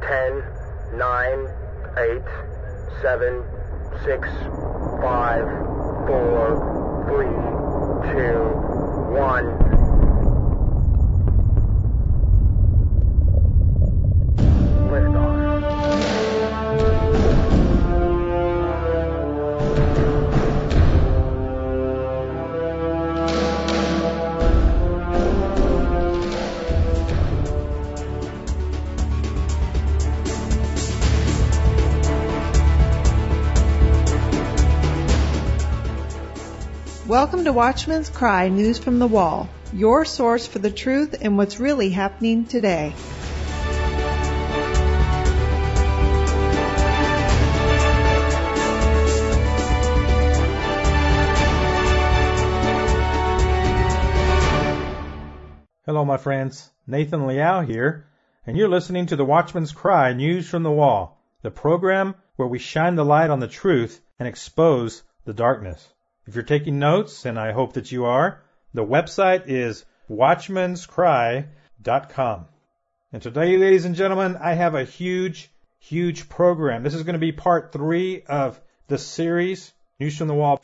10, 9, 8, 7, 6, 5, 4, 3, 2, 1. Welcome to Watchman's Cry News from the Wall, your source for the truth and what's really happening today. Hello, my friends. Nathan Liao here, and you're listening to the Watchman's Cry News from the Wall, the program where we shine the light on the truth and expose the darkness. If you're taking notes, and I hope that you are, the website is watchmanscry.com. And today, ladies and gentlemen, I have a huge program. This is going to be part 3 of the series, News from the Wall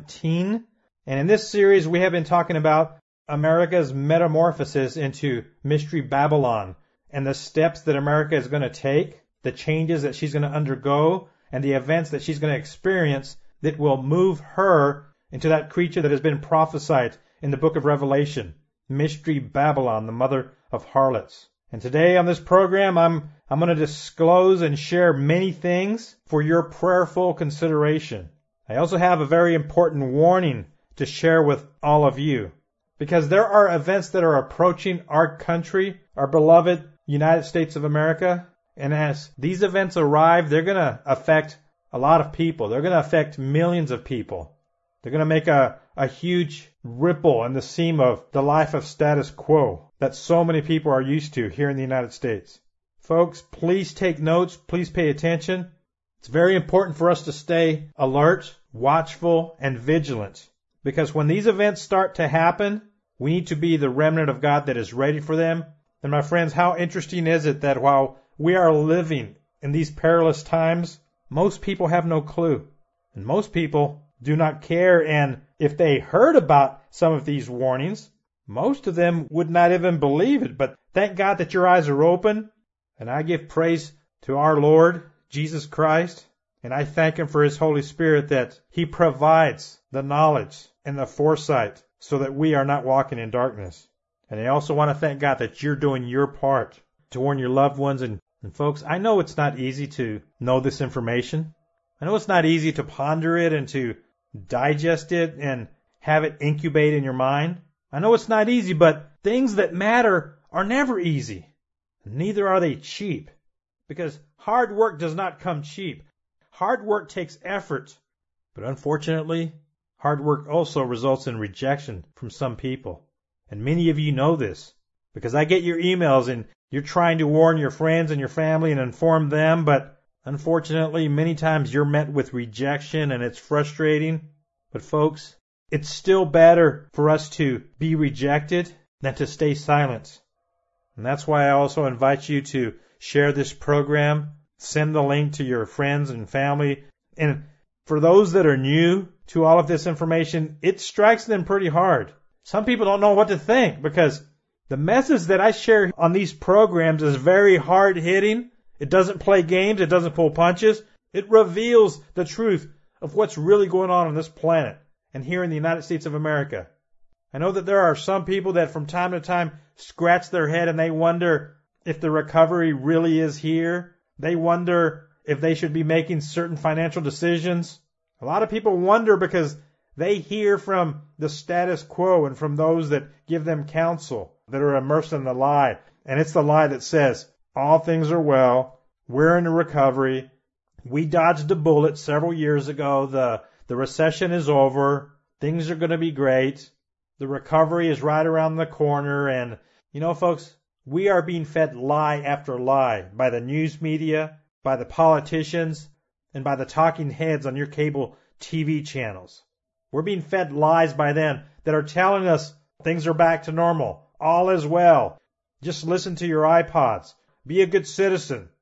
17. And in this series, we have been talking about America's metamorphosis into Mystery Babylon and the steps that America is going to take, the changes that she's going to undergo, and the events that she's going to experience that will move her into that creature that has been prophesied in the book of Revelation, Mystery Babylon, the mother of harlots. And today on this program, I'm going to disclose and share many things for your prayerful consideration. I also have a very important warning to share with all of you, because there are events that are approaching our country, our beloved United States of America, and as these events arrive, they're going to affect a lot of people. They're going to affect millions of people. They're going to make a huge ripple in the seam of the life of status quo that so many people are used to here in the United States. Folks, please take notes. Please pay attention. It's very important for us to stay alert, watchful, and vigilant. Because when these events start to happen, we need to be the remnant of God that is ready for them. And my friends, how interesting is it that while we are living in these perilous times, most people have no clue. And most people do not care, and if they heard about some of these warnings, most of them would not even believe it. But thank God that your eyes are open, and I give praise to our Lord Jesus Christ, and I thank Him for His Holy Spirit that He provides the knowledge and the foresight so that we are not walking in darkness. And I also want to thank God that you're doing your part to warn your loved ones. And folks, I know it's not easy to know this information. I know it's not easy to ponder it and to digest it and have it incubate in your mind. I know it's not easy, but things that matter are never easy. Neither are they cheap, because hard work does not come cheap. Hard work takes effort. But unfortunately, hard work also results in rejection from some people. And many of you know this, because I get your emails and you're trying to warn your friends and your family and inform them, but unfortunately, many times you're met with rejection and it's frustrating. But folks, it's still better for us to be rejected than to stay silent. And that's why I also invite you to share this program, send the link to your friends and family. And for those that are new to all of this information, it strikes them pretty hard. Some people don't know what to think, because the message that I share on these programs is very hard-hitting. It doesn't play games. It doesn't pull punches. It reveals the truth of what's really going on this planet and here in the United States of America. I know that there are some people that from time to time scratch their head and they wonder if the recovery really is here. They wonder if they should be making certain financial decisions. A lot of people wonder because they hear from the status quo and from those that give them counsel that are immersed in the lie. And it's the lie that says, all things are well, we're in a recovery, we dodged a bullet several years ago, the recession is over, things are going to be great, the recovery is right around the corner. And, you know, folks, we are being fed lie after lie by the news media, by the politicians, and by the talking heads on your cable TV channels. We're being fed lies by them that are telling us things are back to normal, all is well. Just listen to your iPods. Be a good citizen.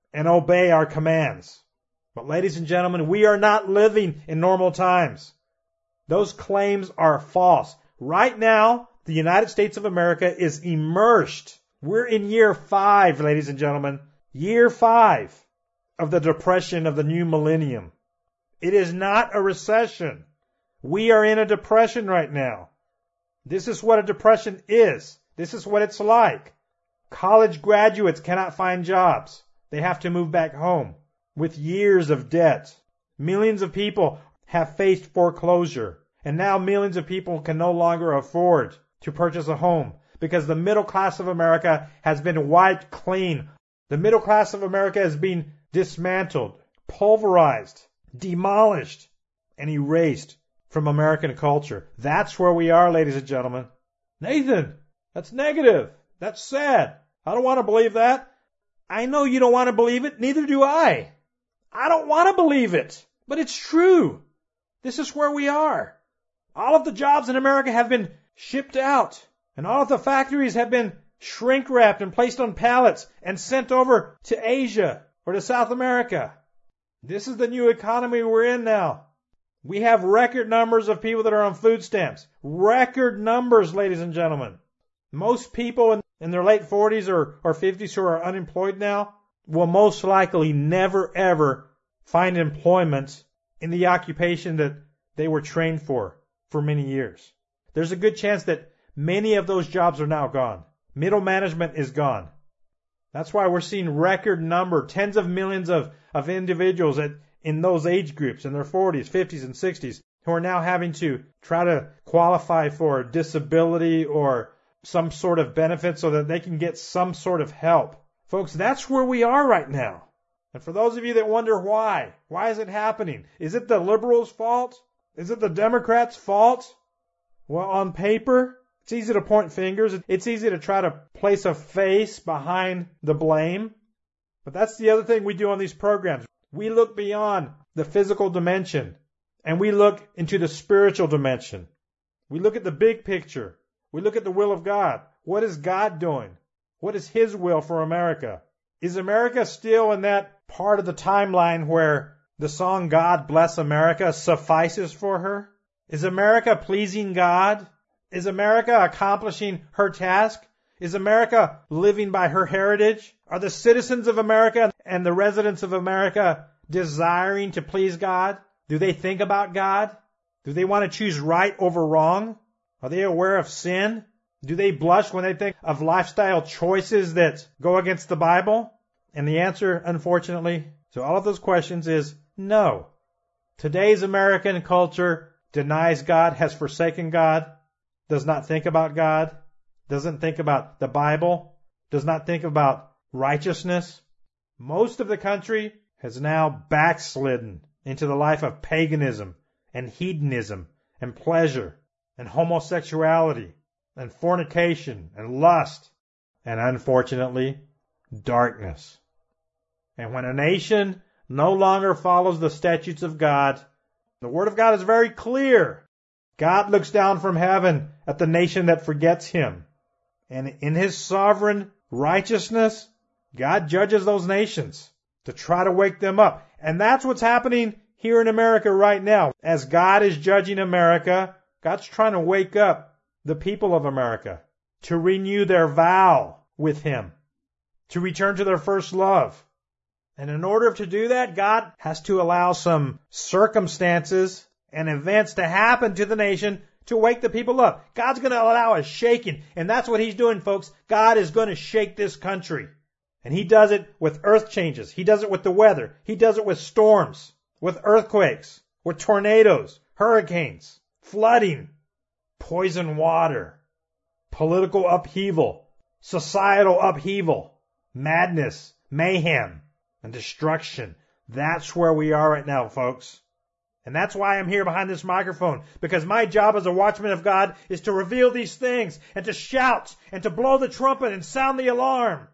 and obey our commands. But ladies and gentlemen, we are not living in normal times. Those claims are false. Right now, the United States of America is immersed. We're in year 5, ladies and gentlemen. Year 5 of the depression of the new millennium. It is not a recession. We are in a depression right now. This is what a depression is. This is what it's like. College graduates cannot find jobs. They have to move back home with years of debt. Millions of people have faced foreclosure. And now millions of people can no longer afford to purchase a home because the middle class of America has been wiped clean. The middle class of America has been dismantled, pulverized, demolished, and erased from American culture. That's where we are, ladies and gentlemen. Nathan, that's negative. That's sad. I don't want to believe that. I know you don't want to believe it. Neither do I. I don't want to believe it. But it's true. This is where we are. All of the jobs in America have been shipped out. And all of the factories have been shrink wrapped and placed on pallets and sent over to Asia or to South America. This is the new economy we're in now. We have record numbers of people that are on food stamps. Record numbers, ladies and gentlemen. Most people in their late 40s or 50s who are unemployed now will most likely never ever find employment in the occupation that they were trained for many years. There's a good chance that many of those jobs are now gone. Middle management is gone. That's why we're seeing record number, tens of millions of individuals in those age groups, in their 40s, 50s, and 60s, who are now having to try to qualify for disability or some sort of benefit so that they can get some sort of help. Folks, that's where we are right now. And for those of you that wonder why is it happening? Is it the liberals' fault? Is it the Democrats' fault? Well, on paper, it's easy to point fingers. It's easy to try to place a face behind the blame. But that's the other thing we do on these programs. We look beyond the physical dimension and we look into the spiritual dimension. We look at the big picture. We look at the will of God. What is God doing? What is His will for America? Is America still in that part of the timeline where the song God Bless America suffices for her? Is America pleasing God? Is America accomplishing her task? Is America living by her heritage? Are the citizens of America and the residents of America desiring to please God? Do they think about God? Do they want to choose right over wrong? Are they aware of sin? Do they blush when they think of lifestyle choices that go against the Bible? And the answer, unfortunately, to all of those questions is no. Today's American culture denies God, has forsaken God, does not think about God, doesn't think about the Bible, does not think about righteousness. Most of the country has now backslidden into the life of paganism and hedonism and pleasure and homosexuality and fornication and lust and, unfortunately, darkness. And when a nation no longer follows the statutes of God, the Word of God is very clear. God looks down from heaven at the nation that forgets Him. And in His sovereign righteousness, God judges those nations to try to wake them up. And that's what's happening here in America right now. As God is judging America, God's trying to wake up the people of America to renew their vow with Him, to return to their first love. And in order to do that, God has to allow some circumstances and events to happen to the nation to wake the people up. God's going to allow a shaking, and that's what He's doing, folks. God is going to shake this country. And He does it with earth changes. He does it with the weather. He does it with storms, with earthquakes, with tornadoes, hurricanes, flooding, poison water, political upheaval, societal upheaval, madness, mayhem, and destruction. That's where we are right now, folks. And that's why I'm here behind this microphone, because my job as a watchman of God is to reveal these things and to shout and to blow the trumpet and sound the alarm.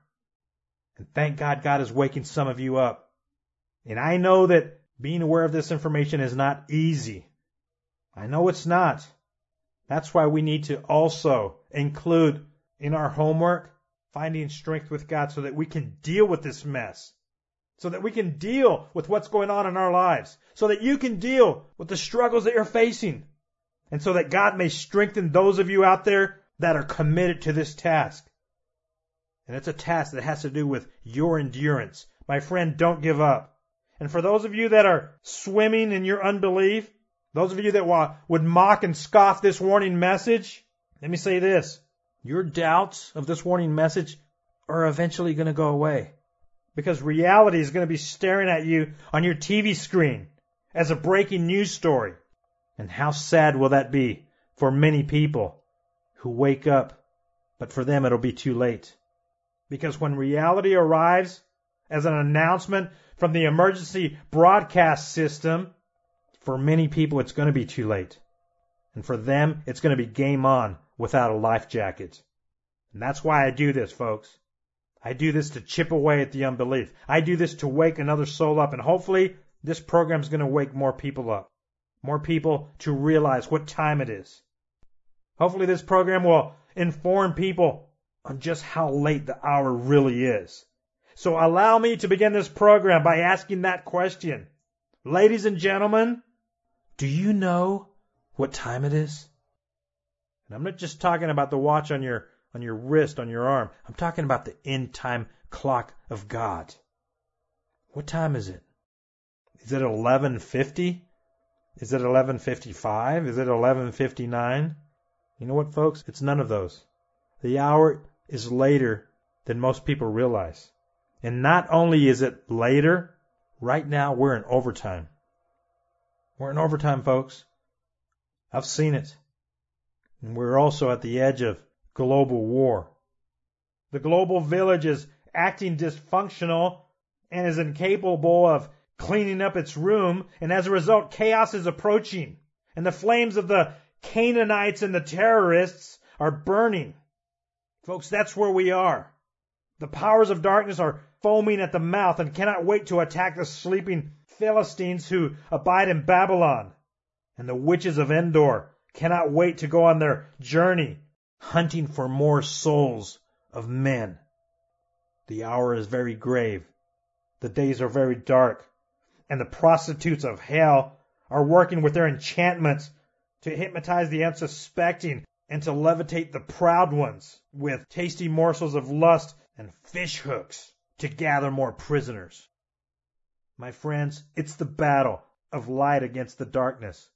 And thank God, God is waking some of you up. And I know that being aware of this information is not easy. I know it's not. That's why we need to also include in our homework finding strength with God so that we can deal with this mess. so that we can deal with what's going on in our lives, so that you can deal with the struggles that you're facing, and so that God may strengthen those of you out there that are committed to this task. And it's a task that has to do with your endurance. My friend, don't give up. And for those of you that are swimming in your unbelief, those of you that would mock and scoff this warning message, let me say this. Your doubts of this warning message are eventually going to go away, because reality is going to be staring at you on your TV screen as a breaking news story. And how sad will that be for many people who wake up, but for them it'll be too late. Because when reality arrives as an announcement from the emergency broadcast system, for many people it's going to be too late. And for them, it's going to be game on without a life jacket. And that's why I do this, folks. I do this to chip away at the unbelief. I do this to wake another soul up. And hopefully, this program is going to wake more people up. More people to realize what time it is. Hopefully, this program will inform people on just how late the hour really is. So allow me to begin this program by asking that question. Ladies and gentlemen, do you know what time it is? And I'm not just talking about the watch on your wrist, on your arm. I'm talking about the end time clock of God. What time is it? Is it 11:50? Is it 11:55? Is it 11:59? You know what, folks? It's none of those. The hour is later than most people realize. And not only is it later, right now we're in overtime. We're in overtime, folks. I've seen it. And we're also at the edge of global war. The global village is acting dysfunctional and is incapable of cleaning up its room, and as a result, chaos is approaching, and the flames of the Canaanites and the terrorists are burning. Folks, that's where we are. The powers of darkness are foaming at the mouth and cannot wait to attack the sleeping Philistines who abide in Babylon. And the witches of Endor cannot wait to go on their journey, hunting for more souls of men. The hour is very grave. The days are very dark. And the prostitutes of hell are working with their enchantments to hypnotize the unsuspecting and to levitate the proud ones with tasty morsels of lust and fish hooks to gather more prisoners. My friends, it's the battle of light against the darkness,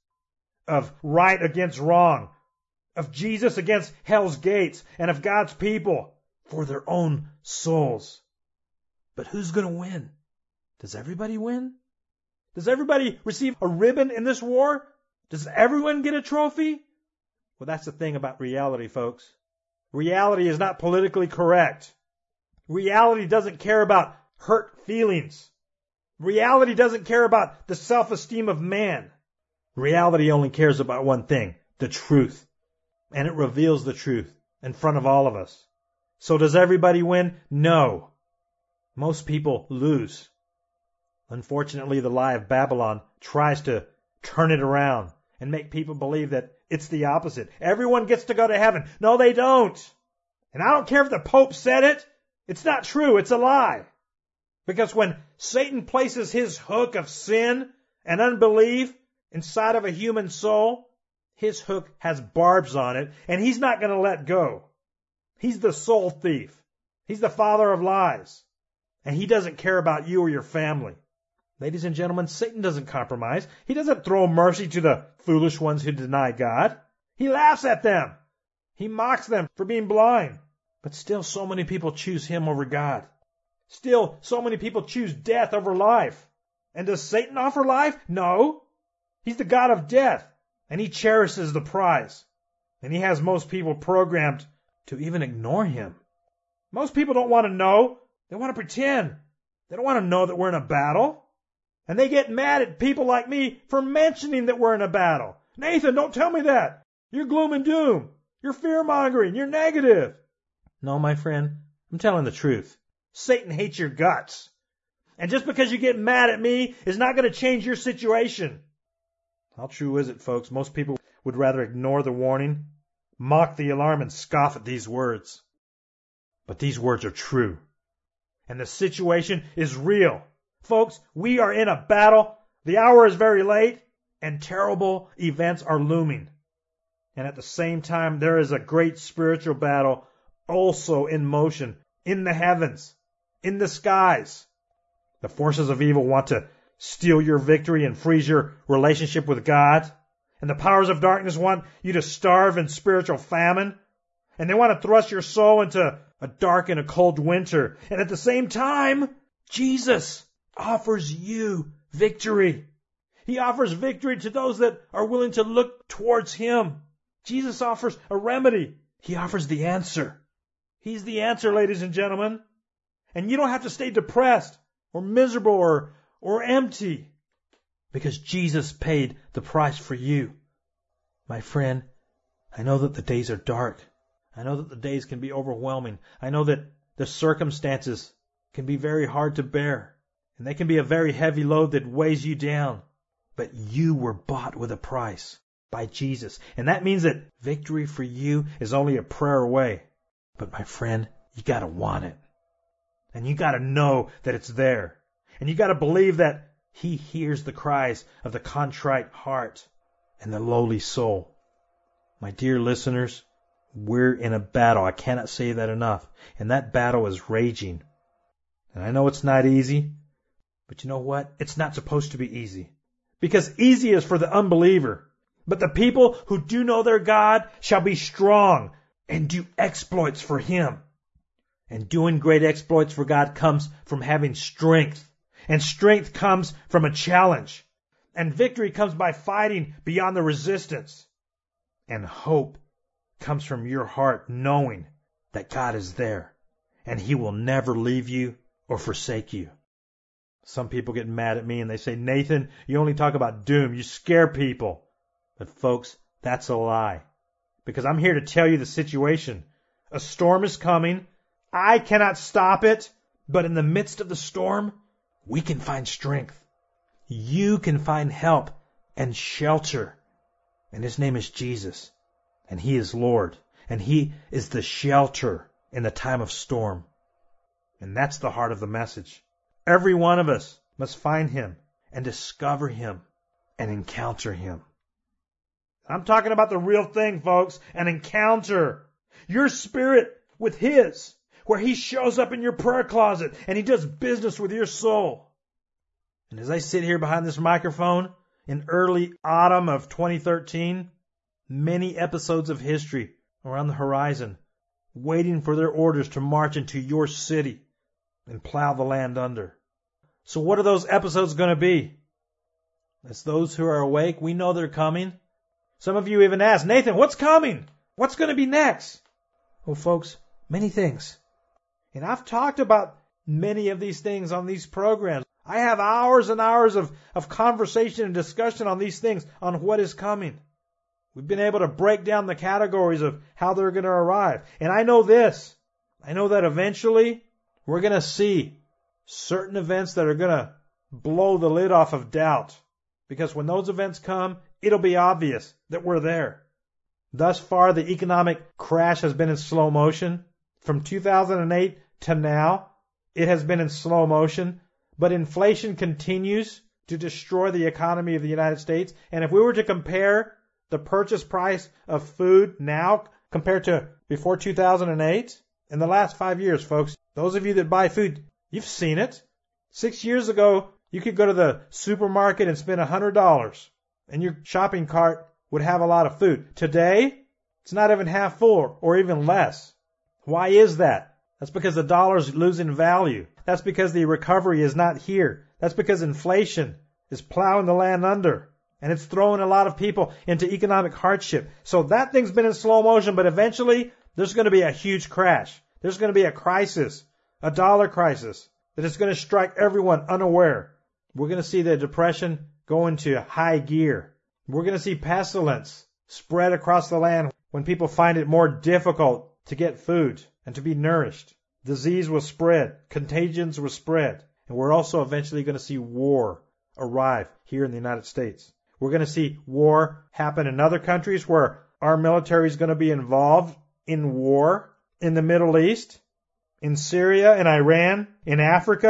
of right against wrong, of Jesus against hell's gates, and of God's people for their own souls. But who's going to win? Does everybody win? Does everybody receive a ribbon in this war? Does everyone get a trophy? Well, that's the thing about reality, folks. Reality is not politically correct. Reality doesn't care about hurt feelings. Reality doesn't care about the self-esteem of man. Reality only cares about one thing, the truth. And it reveals the truth in front of all of us. So does everybody win? No. Most people lose. Unfortunately, the lie of Babylon tries to turn it around and make people believe that it's the opposite. Everyone gets to go to heaven. No, they don't. And I don't care if the Pope said it. It's not true. It's a lie. Because when Satan places his hook of sin and unbelief inside of a human soul, his hook has barbs on it, and he's not going to let go. He's the soul thief. He's the father of lies. And he doesn't care about you or your family. Ladies and gentlemen, Satan doesn't compromise. He doesn't throw mercy to the foolish ones who deny God. He laughs at them. He mocks them for being blind. But still, so many people choose him over God. Still, so many people choose death over life. And does Satan offer life? No. He's the God of death, and he cherishes the prize. And he has most people programmed to even ignore him. Most people don't want to know. They want to pretend. They don't want to know that we're in a battle. And they get mad at people like me for mentioning that we're in a battle. Nathan, don't tell me that. You're gloom and doom. You're fear-mongering. You're negative. No, my friend, I'm telling the truth. Satan hates your guts. And just because you get mad at me is not going to change your situation. How true is it, folks? Most people would rather ignore the warning, mock the alarm, and scoff at these words. But these words are true. And the situation is real. Folks, we are in a battle. The hour is very late, and terrible events are looming. And at the same time, there is a great spiritual battle also in motion, in the heavens, in the skies. The forces of evil want to steal your victory and freeze your relationship with God. And the powers of darkness want you to starve in spiritual famine. And they want to thrust your soul into a dark and a cold winter. And at the same time, Jesus offers you victory. He offers victory to those that are willing to look towards Him. Jesus offers a remedy. He offers the answer. He's the answer, ladies and gentlemen. And you don't have to stay depressed or miserable or empty, because Jesus paid the price for you. My friend, I know that the days are dark. I know that the days can be overwhelming. I know that the circumstances can be very hard to bear, and they can be a very heavy load that weighs you down. But you were bought with a price by Jesus, and that means that victory for you is only a prayer away. But my friend, you gotta want it. And you gotta know that it's there. And you gotta believe that He hears the cries of the contrite heart and the lowly soul. My dear listeners, we're in a battle. I cannot say that enough. And that battle is raging. And I know it's not easy, but you know what? It's not supposed to be easy. Because easy is for the unbeliever. But the people who do know their God shall be strong and do exploits for Him. And doing great exploits for God comes from having strength. And strength comes from a challenge. And victory comes by fighting beyond the resistance. And hope comes from your heart knowing that God is there. And He will never leave you or forsake you. Some people get mad at me and they say, Nathan, you only talk about doom. You scare people. But folks, that's a lie. Because I'm here to tell you the situation. A storm is coming. I cannot stop it. But in the midst of the storm, we can find strength. You can find help and shelter. And His name is Jesus. And He is Lord. And He is the shelter in the time of storm. And that's the heart of the message. Every one of us must find Him and discover Him and encounter Him. I'm talking about the real thing, folks, an encounter. Your spirit with His, where He shows up in your prayer closet and He does business with your soul. And as I sit here behind this microphone in early autumn of 2013, many episodes of history are on the horizon, waiting for their orders to march into your city and plow the land under. So what are those episodes going to be? As those who are awake, we know they're coming. Some of you even ask, Nathan, what's coming? What's going to be next? Well, folks, many things. And I've talked about many of these things on these programs. I have hours and hours of conversation and discussion on these things, on what is coming. We've been able to break down the categories of how they're going to arrive. And I know this. I know that eventually we're going to see certain events that are going to blow the lid off of doubt. Because when those events come, it'll be obvious that we're there. Thus far, the economic crash has been in slow motion. From 2008 to now, it has been in slow motion. But inflation continues to destroy the economy of the United States. And if we were to compare the purchase price of food now compared to before 2008, in the last 5 years, folks, those of you that buy food, you've seen it. 6 years ago, you could go to the supermarket and spend $100, and your shopping cart would have a lot of food. Today, it's not even half full or even less. Why is that? That's because the dollar's losing value. That's because the recovery is not here. That's because inflation is plowing the land under. And it's throwing a lot of people into economic hardship. So that thing's been in slow motion, but eventually there's going to be a huge crash. There's going to be a crisis, a dollar crisis, that is going to strike everyone unaware. We're going to see the depression go into high gear. We're going to see pestilence spread across the land when people find it more difficult to get food and to be nourished. Disease will spread. Contagions will spread. And we're also eventually going to see war arrive here in the United States. We're going to see war happen in other countries where our military is going to be involved in war, in the Middle East, in Syria, in Iran, in Africa,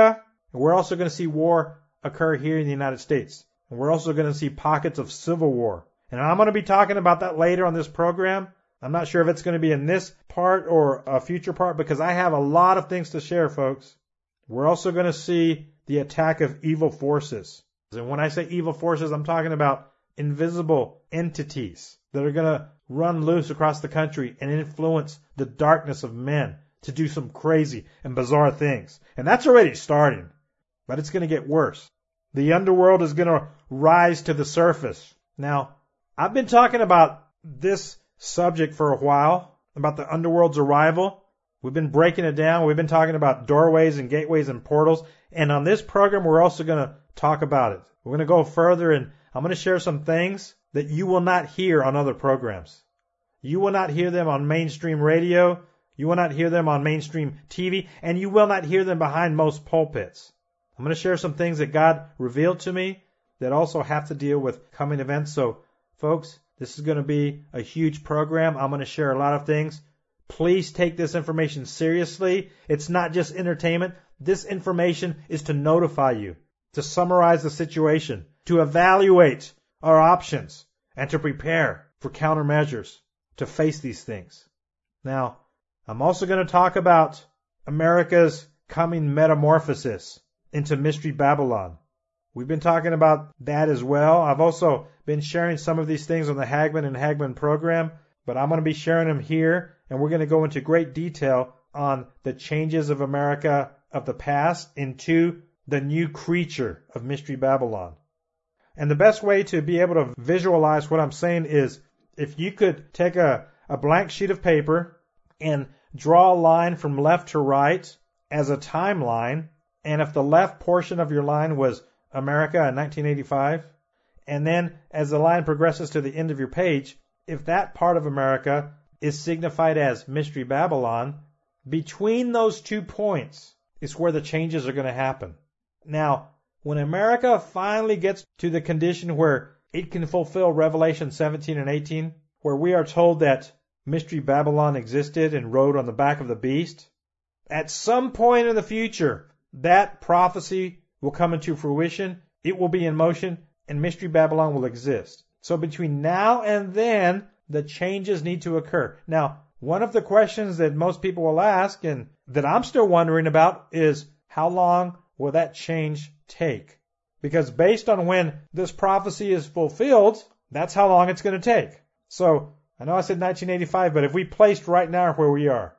And we're also going to see war occur here in the United States. And we're also going to see pockets of civil war. And I'm going to be talking about that later on this program. I'm not sure if it's going to be in this part or a future part because I have a lot of things to share, folks. We're also going to see the attack of evil forces. And when I say evil forces, I'm talking about invisible entities that are going to run loose across the country and influence the darkness of men to do some crazy and bizarre things. And that's already starting, but it's going to get worse. The underworld is going to rise to the surface. Now, I've been talking about this subject for a while, about the underworld's arrival. We've been breaking it down. We've been talking about doorways and gateways and portals. And on this program, we're also going to talk about it. We're going to go further, and I'm going to share some things that you will not hear on other programs. You will not hear them on mainstream radio. You will not hear them on mainstream TV. And you will not hear them behind most pulpits. I'm going to share some things that God revealed to me that also have to deal with coming events. So, folks, this is going to be a huge program. I'm going to share a lot of things. Please take this information seriously. It's not just entertainment. This information is to notify you, to summarize the situation, to evaluate our options, and to prepare for countermeasures to face these things. Now, I'm also going to talk about America's coming metamorphosis into Mystery Babylon. We've been talking about that as well. I've also been sharing some of these things on the Hagman and Hagman program, but I'm going to be sharing them here, and we're going to go into great detail on the changes of America of the past into the new creature of Mystery Babylon. And the best way to be able to visualize what I'm saying is if you could take a blank sheet of paper and draw a line from left to right as a timeline, and if the left portion of your line was America in 1985, and then as the line progresses to the end of your page, if that part of America is signified as Mystery Babylon, between those 2 points is where the changes are going to happen. Now, when America finally gets to the condition where it can fulfill Revelation 17 and 18, where we are told that Mystery Babylon existed and rode on the back of the beast, at some point in the future, that prophecy will come into fruition, it will be in motion, and Mystery Babylon will exist. So between now and then, the changes need to occur. Now, one of the questions that most people will ask, and that I'm still wondering about, is how long will that change take? Because based on when this prophecy is fulfilled, that's how long it's going to take. So, I know I said 1985, but if we placed right now where we are,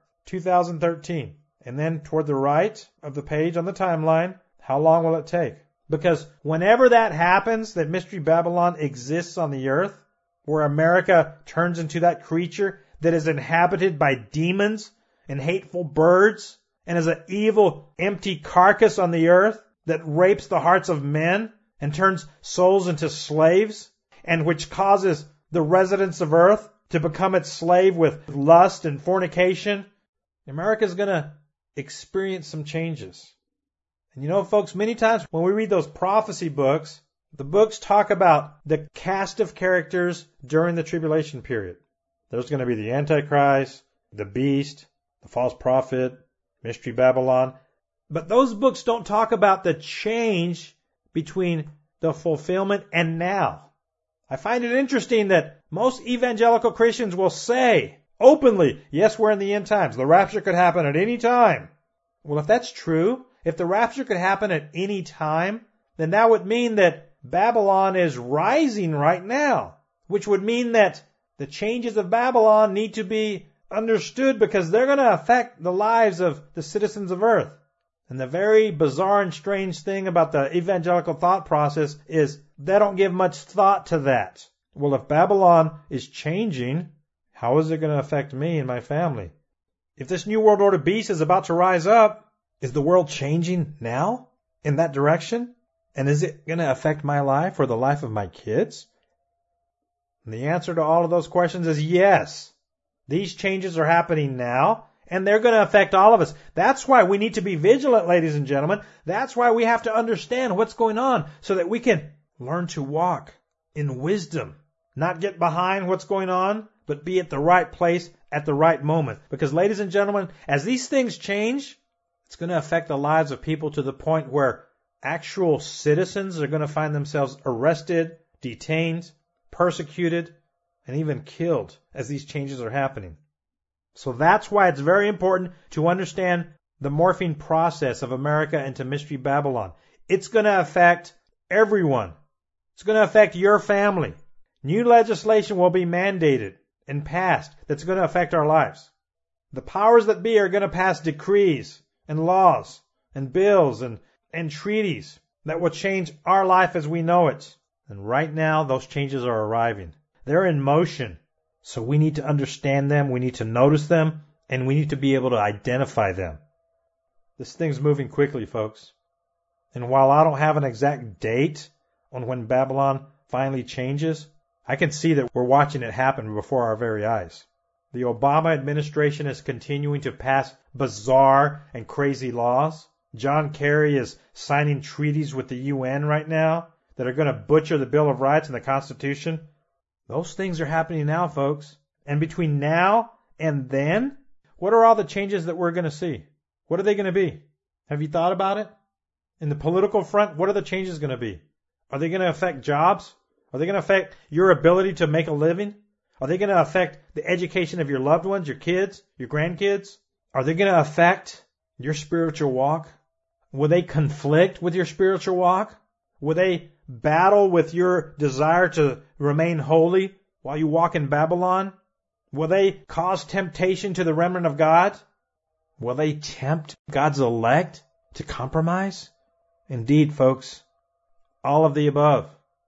2013, and then toward the right of the page on the timeline, how long will it take? Because whenever that happens, that Mystery Babylon exists on the earth, where America turns into that creature that is inhabited by demons and hateful birds, and is an evil, empty carcass on the earth that rapes the hearts of men and turns souls into slaves, and which causes the residents of earth to become its slave with lust and fornication, America's going to experience some changes. And you know, folks, many times when we read those prophecy books, the books talk about the cast of characters during the tribulation period. There's going to be the Antichrist, the beast, the false prophet, Mystery Babylon. But those books don't talk about the change between the fulfillment and now. I find it interesting that most evangelical Christians will say openly, yes, we're in the end times. The rapture could happen at any time. Well, if that's true, if the rapture could happen at any time, then that would mean that Babylon is rising right now, which would mean that the changes of Babylon need to be understood because they're going to affect the lives of the citizens of earth. And the very bizarre and strange thing about the evangelical thought process is they don't give much thought to that. Well, if Babylon is changing, how is it going to affect me and my family? If this New World Order beast is about to rise up, is the world changing now in that direction? And is it going to affect my life or the life of my kids? And the answer to all of those questions is yes. These changes are happening now, and they're going to affect all of us. That's why we need to be vigilant, ladies and gentlemen. That's why we have to understand what's going on so that we can learn to walk in wisdom. Not get behind what's going on, but be at the right place at the right moment. Because, ladies and gentlemen, as these things change, It's going to affect the lives of people to the point where actual citizens are going to find themselves arrested, detained, persecuted, and even killed as these changes are happening. So that's why it's very important to understand the morphing process of America into Mystery Babylon. It's going to affect everyone. It's going to affect your family. New legislation will be mandated and passed that's going to affect our lives. The powers that be are going to pass decrees and laws and bills and treaties that will change our life as we know it. And right now, those changes are arriving. They're in motion. So we need to understand them, we need to notice them, and we need to be able to identify them. This thing's moving quickly, folks. And while I don't have an exact date on when Babylon finally changes, I can see that we're watching it happen before our very eyes. The Obama administration is continuing to pass bizarre and crazy laws. John Kerry is signing treaties with the UN right now that are going to butcher the Bill of Rights and the Constitution. Those things are happening now, folks. And between now and then, what are all the changes that we're going to see? What are they going to be? Have you thought about it? In the political front, what are the changes going to be? Are they going to affect jobs? Are they going to affect your ability to make a living? Are they going to affect the education of your loved ones, your kids, your grandkids? Are they going to affect your spiritual walk? Will they conflict with your spiritual walk? Will they battle with your desire to remain holy while you walk in Babylon? Will they cause temptation to the remnant of God? Will they tempt God's elect to compromise? Indeed, folks, all of the above.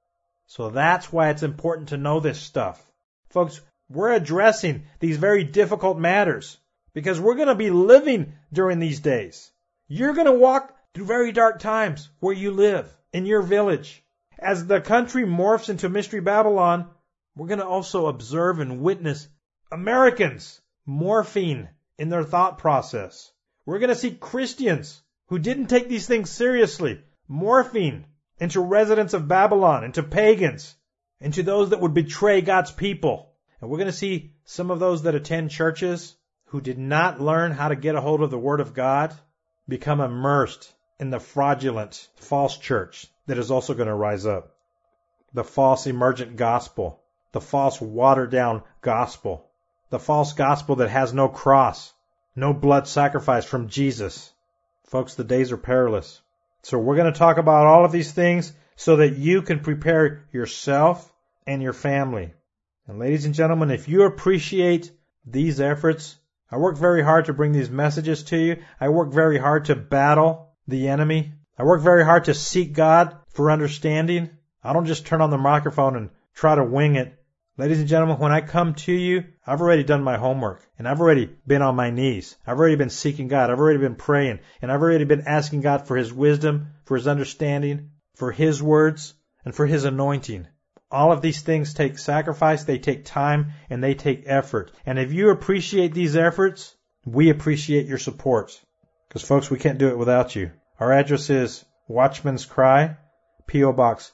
So that's why it's important to know this stuff. Folks, we're addressing these very difficult matters because we're going to be living during these days. You're going to walk through very dark times where you live, in your village. As the country morphs into Mystery Babylon, we're going to also observe and witness Americans morphing in their thought process. We're going to see Christians who didn't take these things seriously morphing into residents of Babylon, into pagans, into those that would betray God's people. And we're going to see some of those that attend churches who did not learn how to get a hold of the Word of God become immersed in the fraudulent false church that is also going to rise up. The false emergent gospel, the false watered down gospel, the false gospel that has no cross, no blood sacrifice from Jesus. Folks, the days are perilous. So we're going to talk about all of these things so that you can prepare yourself and your family. And ladies and gentlemen, if you appreciate these efforts, I work very hard to bring these messages to you. I work very hard to battle the enemy. I work very hard to seek God for understanding. I don't just turn on the microphone and try to wing it. Ladies and gentlemen, when I come to you, I've already done my homework, and I've already been on my knees. I've already been seeking God. I've already been praying, and I've already been asking God for His wisdom, for His understanding, for His words, and for His anointing. All of these things take sacrifice, they take time, and they take effort. And if you appreciate these efforts, we appreciate your support. Because, folks, we can't do it without you. Our address is Watchman's Cry, P.O. Box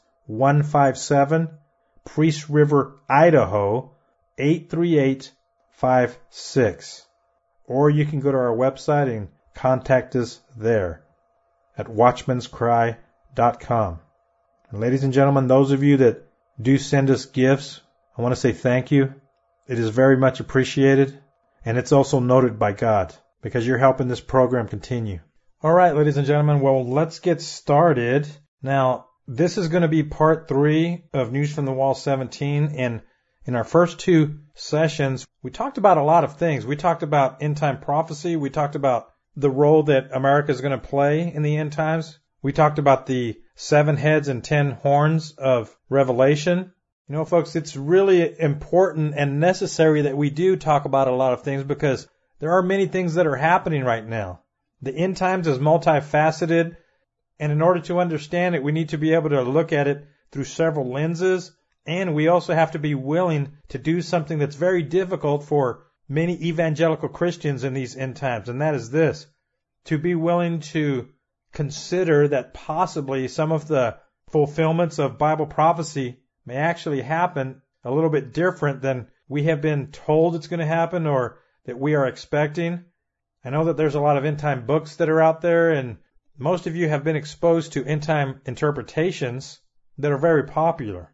157, Priest River, Idaho, 83856. Or you can go to our website and contact us there at watchmanscry.com. And ladies and gentlemen, those of you that do send us gifts, I want to say thank you. It is very much appreciated, and it's also noted by God because you're helping this program continue. All right, ladies and gentlemen, well, let's get started. Now, this is going to be part 3 of News from the Wall 17, and in our first 2 sessions, we talked about a lot of things. We talked about end-time prophecy. We talked about the role that America is going to play in the end times. We talked about the 7 heads and 10 horns of Revelation. You know, folks, it's really important and necessary that we do talk about a lot of things because there are many things that are happening right now. The end times is multifaceted, and in order to understand it, we need to be able to look at it through several lenses, and we also have to be willing to do something that's very difficult for many evangelical Christians in these end times, and that is this: to be willing to consider that possibly some of the fulfillments of Bible prophecy may actually happen a little bit different than we have been told it's going to happen or that we are expecting. I know that there's a lot of end time books that are out there, and most of you have been exposed to end time interpretations that are very popular.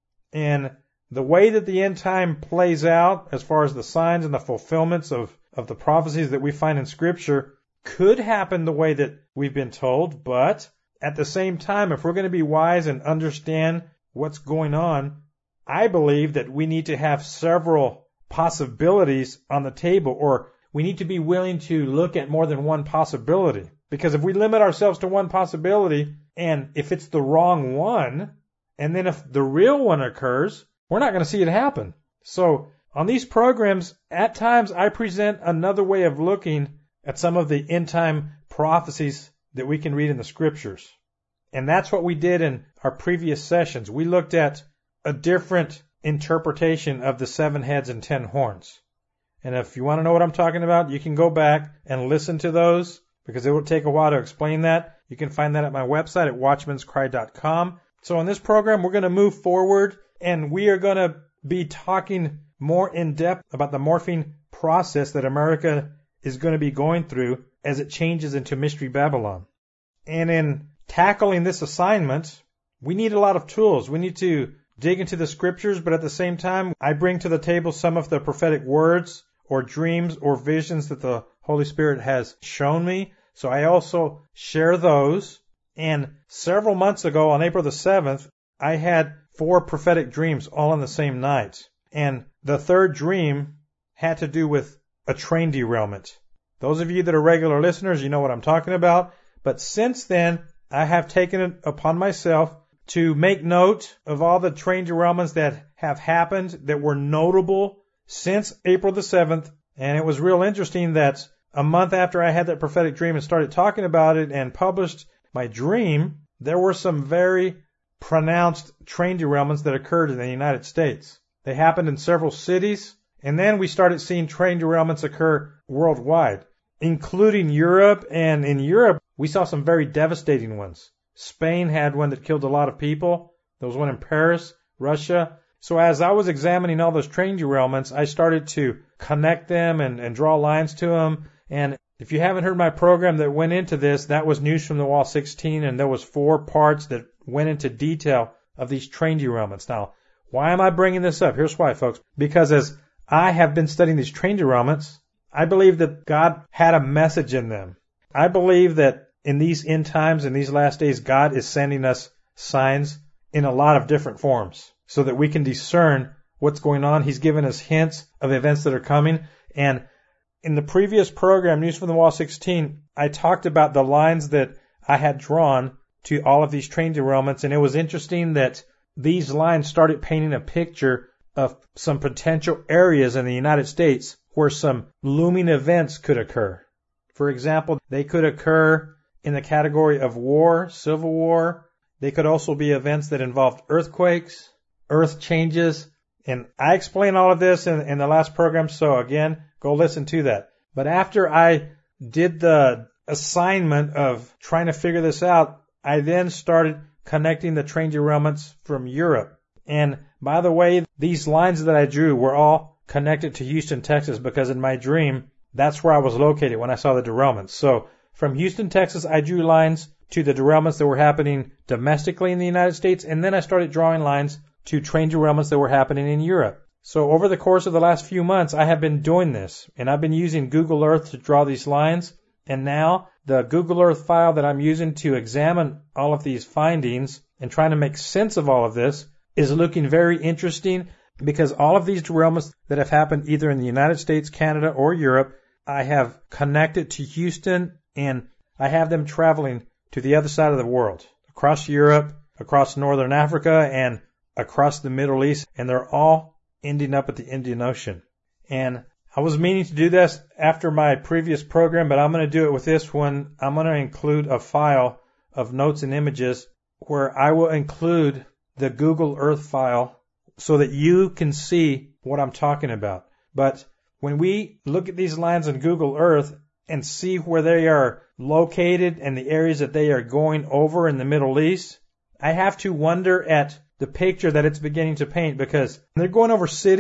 And the way that the end time plays out, as far as the signs and the fulfillments of the prophecies that we find in Scripture, could happen the way that we've been told, but at the same time, if we're going to be wise and understand what's going on, I believe that we need to have several possibilities on the table, or we need to be willing to look at more than one possibility. Because if we limit ourselves to one possibility, and if it's the wrong one, and then if the real one occurs, we're not going to see it happen. So on these programs, at times I present another way of looking at some of the end time prophecies that we can read in the Scriptures. And that's what we did in our previous sessions. We looked at a different interpretation of the 7 heads and 10 horns. And if you want to know what I'm talking about, you can go back and listen to those, because it will take a while to explain that. You can find that at my website at watchmanscry.com. So in this program, we're going to move forward, and we are going to be talking more in depth about the morphing process that America is going to be going through as it changes into Mystery Babylon. And in tackling this assignment, we need a lot of tools. We need to dig into the Scriptures, but at the same time, I bring to the table some of the prophetic words or dreams or visions that the Holy Spirit has shown me. So I also share those. And several months ago, on April the 7th, I had 4 prophetic dreams all on the same night. And the third dream had to do with a train derailment. Those of you that are regular listeners, you know what I'm talking about. But since then, I have taken it upon myself to make note of all the train derailments that have happened that were notable since April the 7th. And it was real interesting that a month after I had that prophetic dream and started talking about it and published my dream, there were some very pronounced train derailments that occurred in the United States. They happened in several cities, and then we started seeing train derailments occur worldwide, including Europe. And in Europe, we saw some very devastating ones. Spain had one that killed a lot of people. There was one in Paris, Russia. So as I was examining all those train derailments, I started to connect them and draw lines to them. And if you haven't heard my program that went into this, that was News from the Wall 16, and there was 4 parts that went into detail of these train derailments. Now, why am I bringing this up? Here's why, folks. Because as I have been studying these train derailments, I believe that God had a message in them. I believe that in these end times, in these last days, God is sending us signs in a lot of different forms so that we can discern what's going on. He's given us hints of events that are coming. And in the previous program, News from the Wall 16, I talked about the lines that I had drawn to all of these train derailments. And it was interesting that these lines started painting a picture of some potential areas in the United States where some looming events could occur. For example, they could occur in the category of war, civil war. They could also be events that involved earthquakes, earth changes. And I explained all of this in the last program, so again, go listen to that. But after I did the assignment of trying to figure this out, I then started connecting the train derailments from Europe. And by the way, these lines that I drew were all connected to Houston, Texas, because in my dream, that's where I was located when I saw the derailments. So from Houston, Texas, I drew lines to the derailments that were happening domestically in the United States, and then I started drawing lines to train derailments that were happening in Europe. So over the course of the last few months, I have been doing this, and I've been using Google Earth to draw these lines, and now the Google Earth file that I'm using to examine all of these findings and trying to make sense of all of this is looking very interesting, because all of these derailments that have happened either in the United States, Canada, or Europe, I have connected to Houston, and I have them traveling to the other side of the world, across Europe, across Northern Africa, and across the Middle East, and they're all ending up at the Indian Ocean. And I was meaning to do this after my previous program, but I'm going to do it with this one. I'm going to include a file of notes and images where I will include the Google Earth file so that you can see what I'm talking about. But when we look at these lines on Google Earth and see where they are located and the areas that they are going over in the Middle East, I have to wonder at the picture that it's beginning to paint, because they're going over cities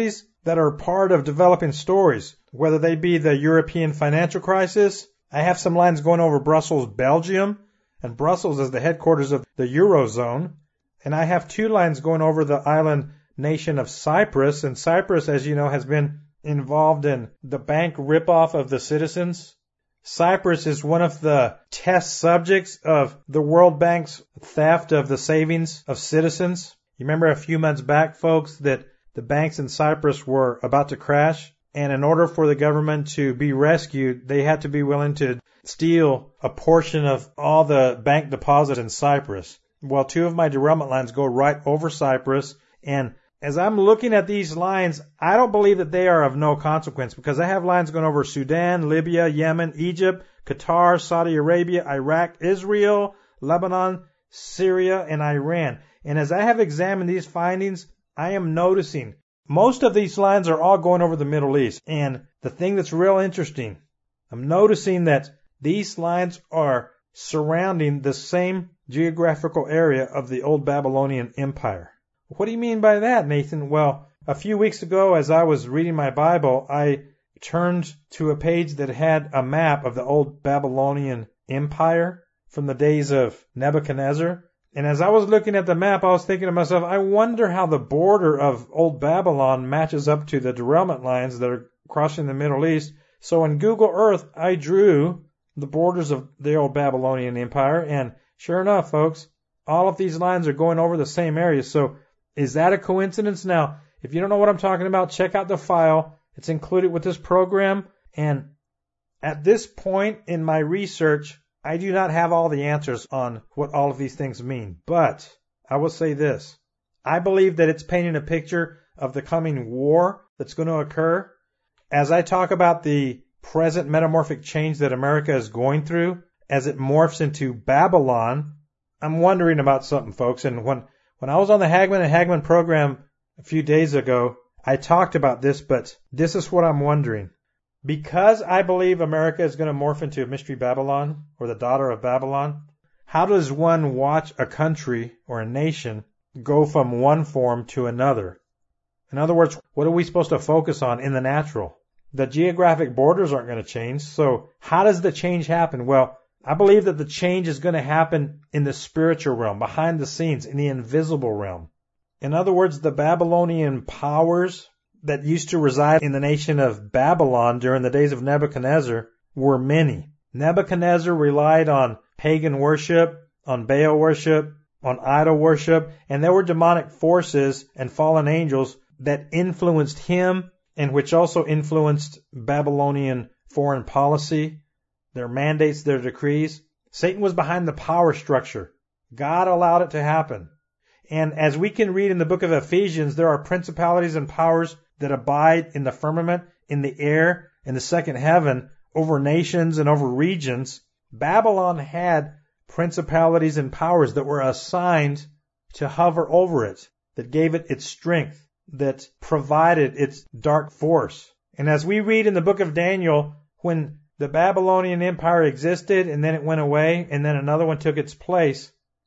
that are part of developing stories, whether they be the European financial crisis. I have some lines going over Brussels, Belgium, and Brussels is the headquarters of the Eurozone. And I have 2 lines going over the island nation of Cyprus. And Cyprus, as you know, has been involved in the bank ripoff of the citizens. Cyprus is one of the test subjects of the World Bank's theft of the savings of citizens. You remember a few months back, folks, that the banks in Cyprus were about to crash, and in order for the government to be rescued, they had to be willing to steal a portion of all the bank deposits in Cyprus. Well, 2 of my derailment lines go right over Cyprus, and as I'm looking at these lines, I don't believe that they are of no consequence, because I have lines going over Sudan, Libya, Yemen, Egypt, Qatar, Saudi Arabia, Iraq, Israel, Lebanon, Syria, and Iran. And as I have examined these findings, I am noticing most of these lines are all going over the Middle East. And the thing that's real interesting, I'm noticing that these lines are surrounding the same geographical area of the old Babylonian Empire. What do you mean by that, Nathan? Well, a few weeks ago, as I was reading my Bible, I turned to a page that had a map of the old Babylonian Empire from the days of Nebuchadnezzar. And as I was looking at the map, I was thinking to myself, I wonder how the border of old Babylon matches up to the derailment lines that are crossing the Middle East. So in Google Earth, I drew the borders of the old Babylonian Empire. And sure enough, folks, all of these lines are going over the same area. So is that a coincidence? Now, if you don't know what I'm talking about, check out the file. It's included with this program. And at this point in my research, I do not have all the answers on what all of these things mean. But I will say this. I believe that it's painting a picture of the coming war that's going to occur. As I talk about the present metamorphic change that America is going through, as it morphs into Babylon, I'm wondering about something, folks. And when I was on the Hagman and Hagman program a few days ago, I talked about this, but this is what I'm wondering. Because I believe America is going to morph into a mystery Babylon, or the daughter of Babylon, how does one watch a country or a nation go from one form to another? In other words, what are we supposed to focus on in the natural? The geographic borders aren't going to change, so how does the change happen? Well, I believe that the change is going to happen in the spiritual realm, behind the scenes, in the invisible realm. In other words, the Babylonian powers that used to reside in the nation of Babylon during the days of Nebuchadnezzar were many. Nebuchadnezzar relied on pagan worship, on Baal worship, on idol worship, and there were demonic forces and fallen angels that influenced him and which also influenced Babylonian foreign policy, their mandates, their decrees. Satan was behind the power structure. God allowed it to happen. And as we can read in the book of Ephesians, there are principalities and powers that abide in the firmament, in the air, in the second heaven, over nations and over regions. Babylon had principalities and powers that were assigned to hover over it, that gave it its strength, that provided its dark force. And as we read in the book of Daniel, when the Babylonian Empire existed and then it went away and then another one took its place,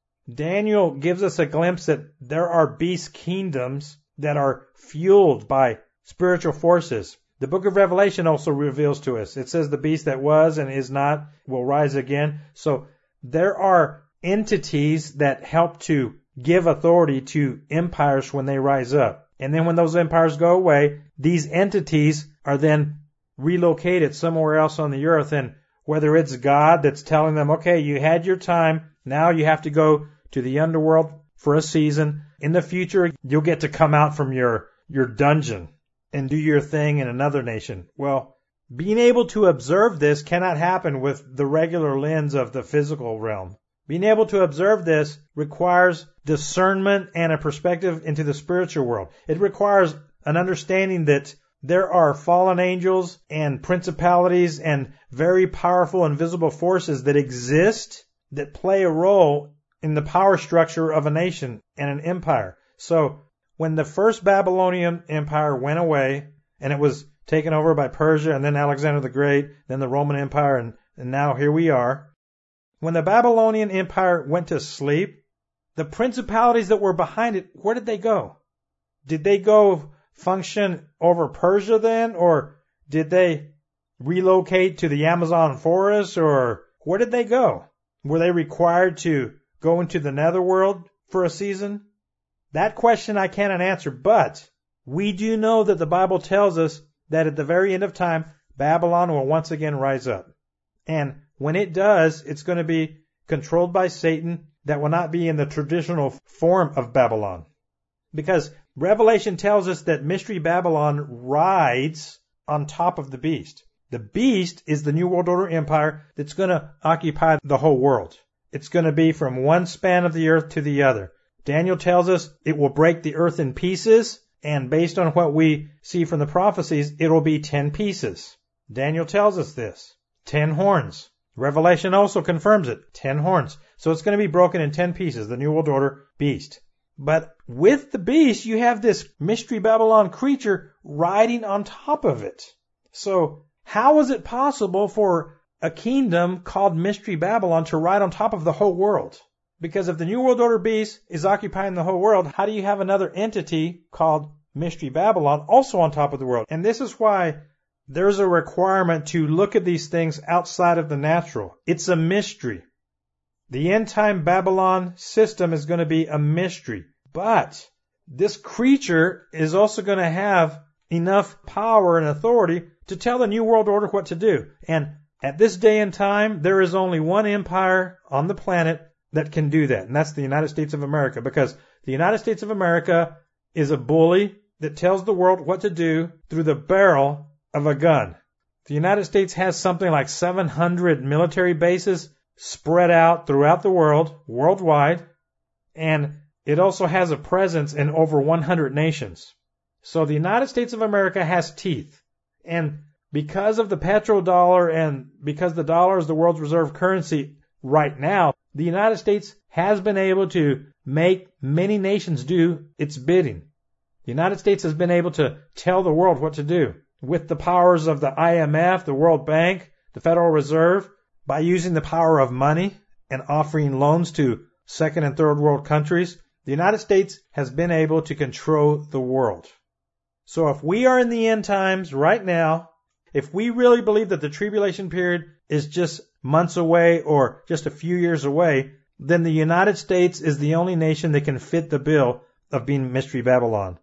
Daniel gives us a glimpse that there are beast kingdoms that are fueled by spiritual forces. The book of Revelation also reveals to us. It says the beast that was and is not will rise again. So there are entities that help to give authority to empires when they rise up. And then when those empires go away, these entities are then relocated somewhere else on the earth. And whether it's God that's telling them, okay, you had your time, now you have to go to the underworld for a season. In the future, you'll get to come out from your dungeon and do your thing in another nation. Well, being able to observe this cannot happen with the regular lens of the physical realm. Being able to observe this requires discernment and a perspective into the spiritual world. It requires an understanding that there are fallen angels and principalities and very powerful invisible forces that exist that play a role in the power structure of a nation and an empire. So when the first Babylonian Empire went away and it was taken over by Persia and then Alexander the Great, then the Roman Empire, and now here we are. When the Babylonian Empire went to sleep, the principalities that were behind it, where did they go? Did they go function over Persia then? Or did they relocate to the Amazon forest? Or where did they go? Were they required to go into the netherworld for a season? That question I cannot answer, but we do know that the Bible tells us that at the very end of time, Babylon will once again rise up. And when it does, it's going to be controlled by Satan. That will not be in the traditional form of Babylon. Because Revelation tells us that Mystery Babylon rides on top of the beast. The beast is the New World Order empire that's going to occupy the whole world. It's going to be from one span of the earth to the other. Daniel tells us it will break the earth in pieces, and based on what we see from the prophecies, it will be 10 pieces. Daniel tells us this. 10 horns. Revelation also confirms it. 10 horns. So it's going to be broken in 10 pieces, the New World Order beast. But with the beast, you have this Mystery Babylon creature riding on top of it. So how is it possible for a kingdom called Mystery Babylon to ride on top of the whole world? Because if the New World Order beast is occupying the whole world, how do you have another entity called Mystery Babylon also on top of the world? And this is why there's a requirement to look at these things outside of the natural. It's a mystery. The end-time Babylon system is going to be a mystery. But this creature is also going to have enough power and authority to tell the New World Order what to do. And at this day and time, there is only one empire on the planet that can do that, and that's the United States of America, because the United States of America is a bully that tells the world what to do through the barrel of a gun. The United States has something like 700 military bases spread out throughout the world, worldwide, and it also has a presence in over 100 nations. So the United States of America has teeth. And because of the petrodollar and because the dollar is the world's reserve currency right now, the United States has been able to make many nations do its bidding. The United States has been able to tell the world what to do with the powers of the IMF, the World Bank, the Federal Reserve, by using the power of money and offering loans to second and third world countries. The United States has been able to control the world. So if we are in the end times right now, if we really believe that the tribulation period is just months away or just a few years away, then the United States is the only nation that can fit the bill of being Mystery Babylon.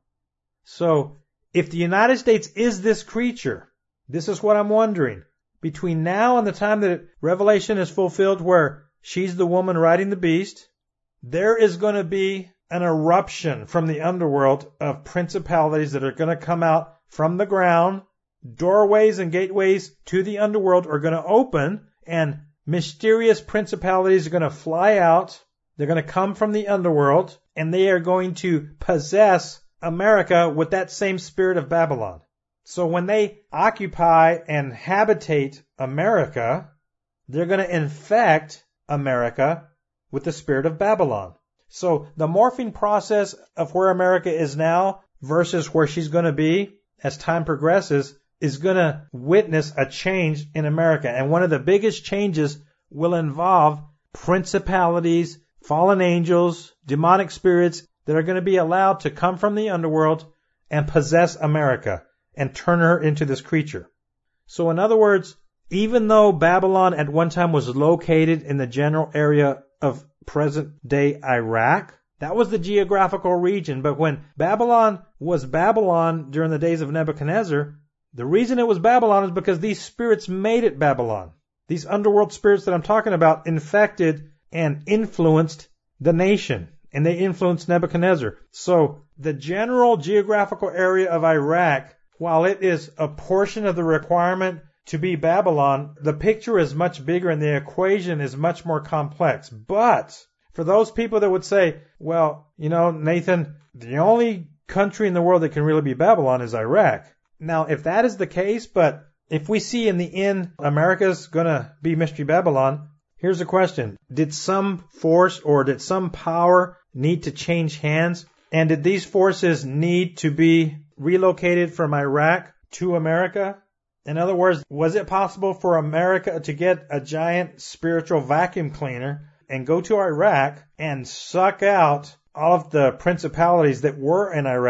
So if the United States is this creature, this is what I'm wondering. Between now and the time that Revelation is fulfilled where she's the woman riding the beast, there is going to be an eruption from the underworld of principalities that are going to come out from the ground. Doorways and gateways to the underworld are going to open, and mysterious principalities are going to fly out. They're going to come from the underworld, and they are going to possess America with that same spirit of Babylon. So when they occupy and habitate America, they're going to infect America with the spirit of Babylon. So the morphing process of where America is now versus where she's going to be as time progresses is going to witness a change in America. And one of the biggest changes will involve principalities, fallen angels, demonic spirits that are going to be allowed to come from the underworld and possess America and turn her into this creature. So in other words, even though Babylon at one time was located in the general area of present-day Iraq, that was the geographical region. But when Babylon was Babylon during the days of Nebuchadnezzar, the reason it was Babylon is because these spirits made it Babylon. These underworld spirits that I'm talking about infected and influenced the nation, and they influenced Nebuchadnezzar. So the general geographical area of Iraq, while it is a portion of the requirement to be Babylon, the picture is much bigger and the equation is much more complex. But for those people that would say, well, Nathan, the only country in the world that can really be Babylon is Iraq. Now, if that is the case, but if we see in the end America's going to be Mystery Babylon, here's the question. Did some force or did some power need to change hands? And did these forces need to be relocated from Iraq to America? In other words, was it possible for America to get a giant spiritual vacuum cleaner and go to Iraq and suck out all of the principalities that were in Iraq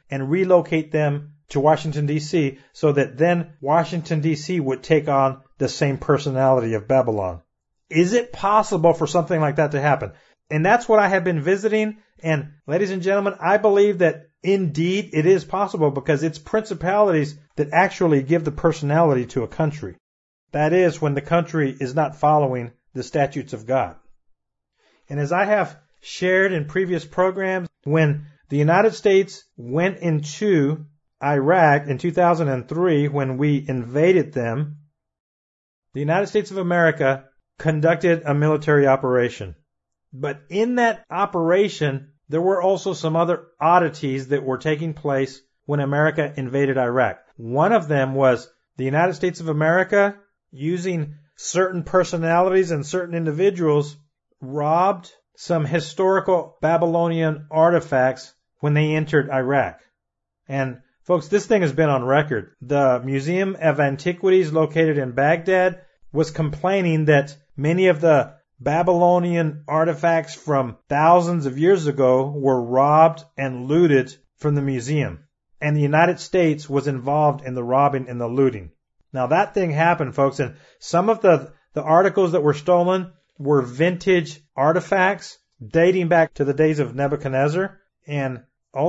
and relocate them to Washington, D.C., so that then Washington, D.C. would take on the same personality of Babylon. Is it possible for something like that to happen? And that's what I have been visiting. And ladies and gentlemen, I believe that indeed it is possible, because it's principalities that actually give the personality to a country. That is, when the country is not following the statutes of God. And as I have shared in previous programs, when the United States went into Iraq in 2003, when we invaded them, the United States of America conducted a military operation. But in that operation, there were also some other oddities that were taking place when America invaded Iraq. One of them was the United States of America, using certain personalities and certain individuals, robbed some historical Babylonian artifacts when they entered Iraq. And folks, this thing has been on record. The Museum of Antiquities located in Baghdad was complaining that many of the Babylonian artifacts from thousands of years ago were robbed and looted from the museum. And the United States was involved in the robbing and the looting. Now that thing happened, folks, and some of the articles that were stolen were vintage artifacts dating back to the days of Nebuchadnezzar. And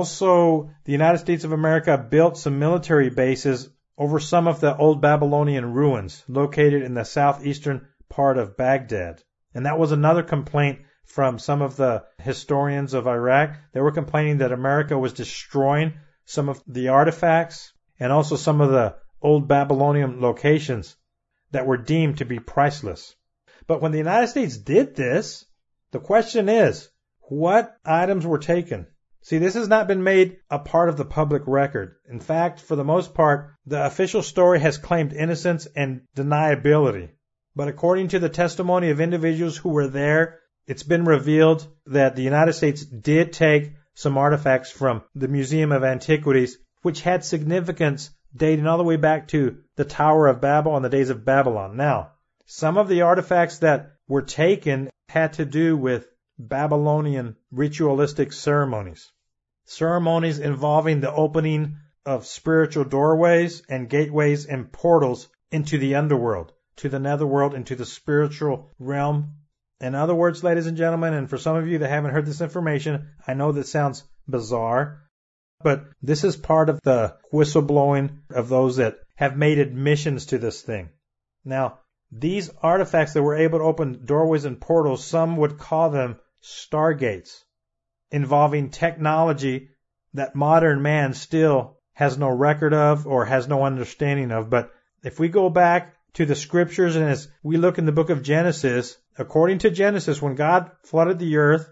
also the United States of America built some military bases over some of the old Babylonian ruins located in the southeastern part of Baghdad. And that was another complaint from some of the historians of Iraq. They were complaining that America was destroying some of the artifacts and also some of the old Babylonian locations that were deemed to be priceless. But when the United States did this, the question is, what items were taken? See, this has not been made a part of the public record. In fact, for the most part, the official story has claimed innocence and deniability. But according to the testimony of individuals who were there, it's been revealed that the United States did take some artifacts from the Museum of Antiquities, which had significance dating all the way back to the Tower of Babel and the days of Babylon. Now, some of the artifacts that were taken had to do with Babylonian ritualistic ceremonies. Ceremonies involving the opening of spiritual doorways and gateways and portals into the underworld, to the netherworld, into the spiritual realm. In other words, ladies and gentlemen, and for some of you that haven't heard this information, I know that sounds bizarre, but this is part of the whistleblowing of those that have made admissions to this thing. Now, these artifacts that were able to open doorways and portals, some would call them stargates, involving technology that modern man still has no record of or has no understanding of. But if we go back to the scriptures and as we look in the book of Genesis, according to Genesis, when God flooded the earth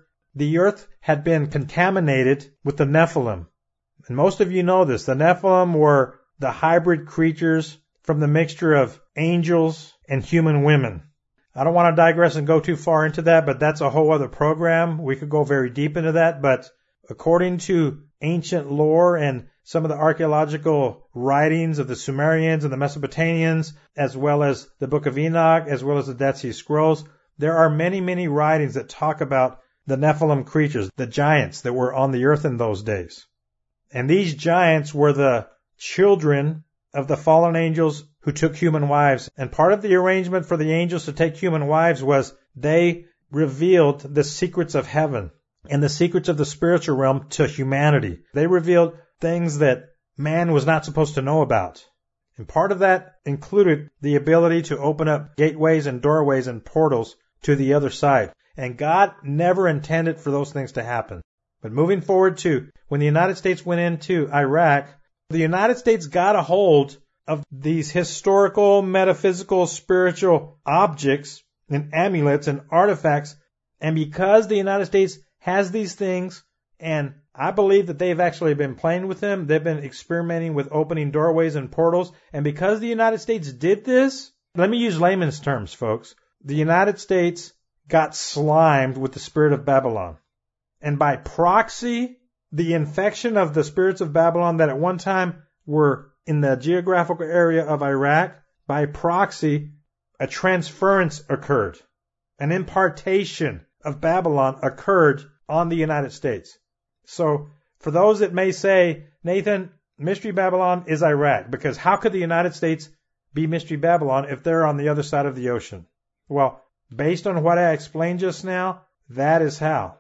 had been contaminated with the Nephilim. And most of you know this. The Nephilim were the hybrid creatures from the mixture of angels and human women. I don't want to digress and go too far into that, but that's a whole other program. We could go very deep into that, but according to ancient lore and some of the archaeological writings of the Sumerians and the Mesopotamians, as well as the Book of Enoch, as well as the Dead Sea Scrolls, there are many, many writings that talk about the Nephilim creatures, the giants that were on the earth in those days. And these giants were the children of the fallen angels who took human wives. And part of the arrangement for the angels to take human wives was they revealed the secrets of heaven and the secrets of the spiritual realm to humanity. They revealed things that man was not supposed to know about. And part of that included the ability to open up gateways and doorways and portals to the other side. And God never intended for those things to happen. But moving forward to when the United States went into Iraq, the United States got a hold of these historical, metaphysical, spiritual objects and amulets and artifacts. And because the United States has these things, and I believe that they've actually been playing with them, they've been experimenting with opening doorways and portals. And because the United States did this, let me use layman's terms, folks. The United States got slimed with the spirit of Babylon. And by proxy, the infection of the spirits of Babylon that at one time were in the geographical area of Iraq, by proxy, a transference occurred. An impartation of Babylon occurred on the United States. So for those that may say, Nathan, Mystery Babylon is Iraq, because how could the United States be Mystery Babylon if they're on the other side of the ocean? Well, based on what I explained just now, that is how.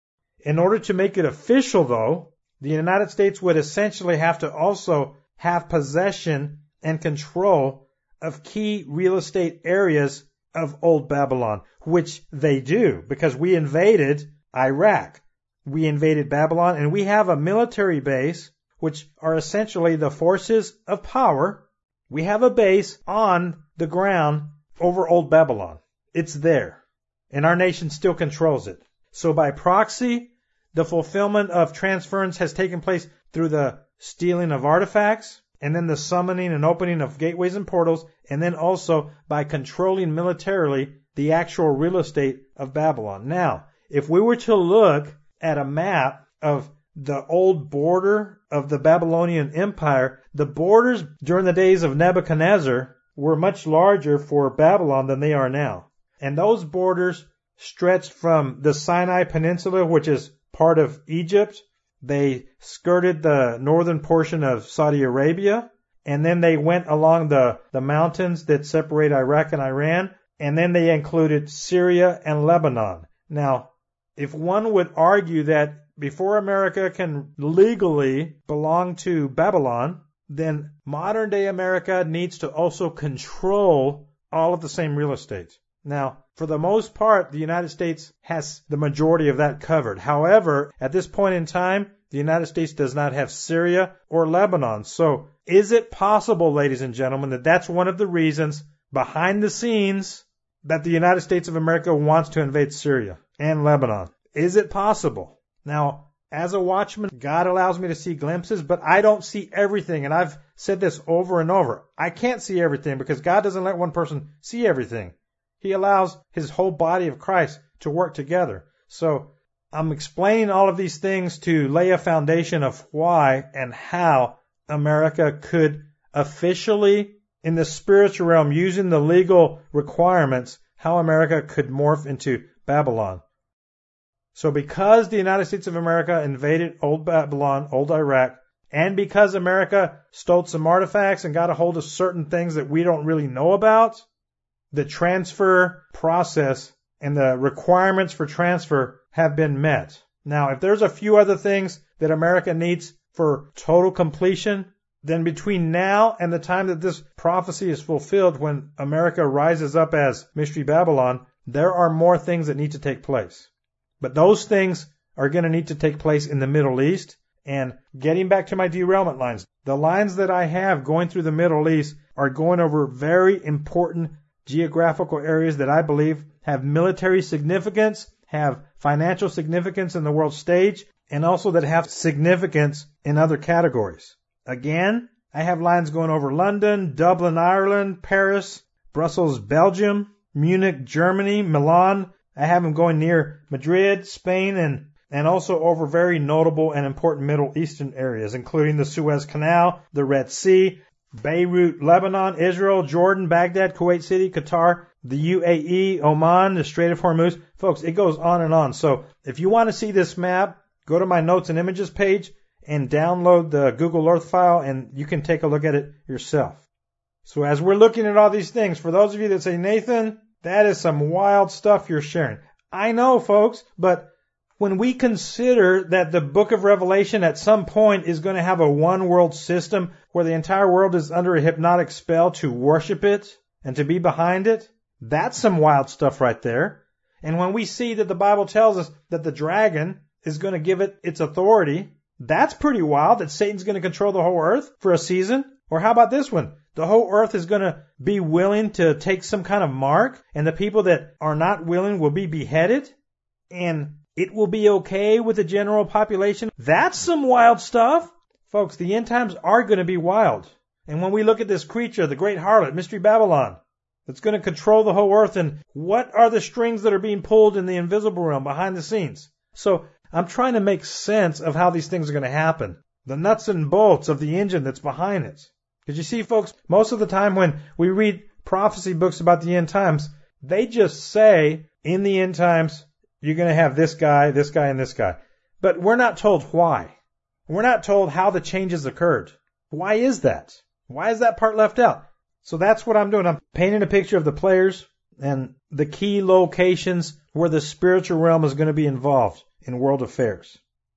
In order to make it official, though, the United States would essentially have to also have possession and control of key real estate areas of Old Babylon, which they do, because we invaded Iraq. We invaded Babylon, and we have a military base, which are essentially the forces of power. We have a base on the ground over Old Babylon. It's there, and our nation still controls it. So by proxy, the fulfillment of transference has taken place through the stealing of artifacts, and then the summoning and opening of gateways and portals, and then also by controlling militarily the actual real estate of Babylon. Now, if we were to look at a map of the old border of the Babylonian Empire, the borders during the days of Nebuchadnezzar were much larger for Babylon than they are now. And those borders stretched from the Sinai Peninsula, which is part of Egypt. They skirted the northern portion of Saudi Arabia, and then they went along the mountains that separate Iraq and Iran, and then they included Syria and Lebanon. Now, if one would argue that before America can legally belong to Babylon, then modern day America needs to also control all of the same real estate. Now, for the most part, the United States has the majority of that covered. However, at this point in time, the United States does not have Syria or Lebanon. So, is it possible, ladies and gentlemen, that that's one of the reasons behind the scenes that the United States of America wants to invade Syria and Lebanon? Is it possible? Now, as a watchman, God allows me to see glimpses, but I don't see everything. And I've said this over and over. I can't see everything because God doesn't let one person see everything. He allows his whole body of Christ to work together. So I'm explaining all of these things to lay a foundation of why and how America could officially, in the spiritual realm, using the legal requirements, how America could morph into Babylon. So because the United States of America invaded Old Babylon, Old Iraq, and because America stole some artifacts and got a hold of certain things that we don't really know about, the transfer process and the requirements for transfer have been met. Now, if there's a few other things that America needs for total completion, then between now and the time that this prophecy is fulfilled, when America rises up as Mystery Babylon, there are more things that need to take place. But those things are going to need to take place in the Middle East. And getting back to my derailment lines, the lines that I have going through the Middle East are going over very important geographical areas that I believe have military significance, have financial significance in the world stage, and also that have significance in other categories. Again, I have lines going over London, Dublin, Ireland, Paris, Brussels, Belgium, Munich, Germany, Milan. I have them going near Madrid, Spain, and also over very notable and important Middle Eastern areas, including the Suez Canal, the Red Sea, Beirut, Lebanon, Israel, Jordan, Baghdad, Kuwait City, Qatar, the UAE, Oman, the Strait of Hormuz. Folks, it goes on and on. So if you want to see this map, go to my Notes and Images page and download the Google Earth file, and you can take a look at it yourself. So as we're looking at all these things, for those of you that say, Nathan, that is some wild stuff you're sharing. I know, folks, but when we consider that the book of Revelation at some point is going to have a one world system where the entire world is under a hypnotic spell to worship it and to be behind it, that's some wild stuff right there. And when we see that the Bible tells us that the dragon is going to give it its authority, that's pretty wild, that Satan's going to control the whole earth for a season. Or how about this one? The whole earth is going to be willing to take some kind of mark, and the people that are not willing will be beheaded, and it will be okay with the general population. That's some wild stuff. Folks, the end times are going to be wild. And when we look at this creature, the great harlot, Mystery Babylon, that's going to control the whole earth, and what are the strings that are being pulled in the invisible realm behind the scenes? So I'm trying to make sense of how these things are going to happen. The nuts and bolts of the engine that's behind it. Because you see, folks, most of the time when we read prophecy books about the end times, they just say, in the end times, you're going to have this guy, and this guy. But we're not told why. We're not told how the changes occurred. Why is that? Why is that part left out? So that's what I'm doing. I'm painting a picture of the players and the key locations where the spiritual realm is going to be involved in world affairs.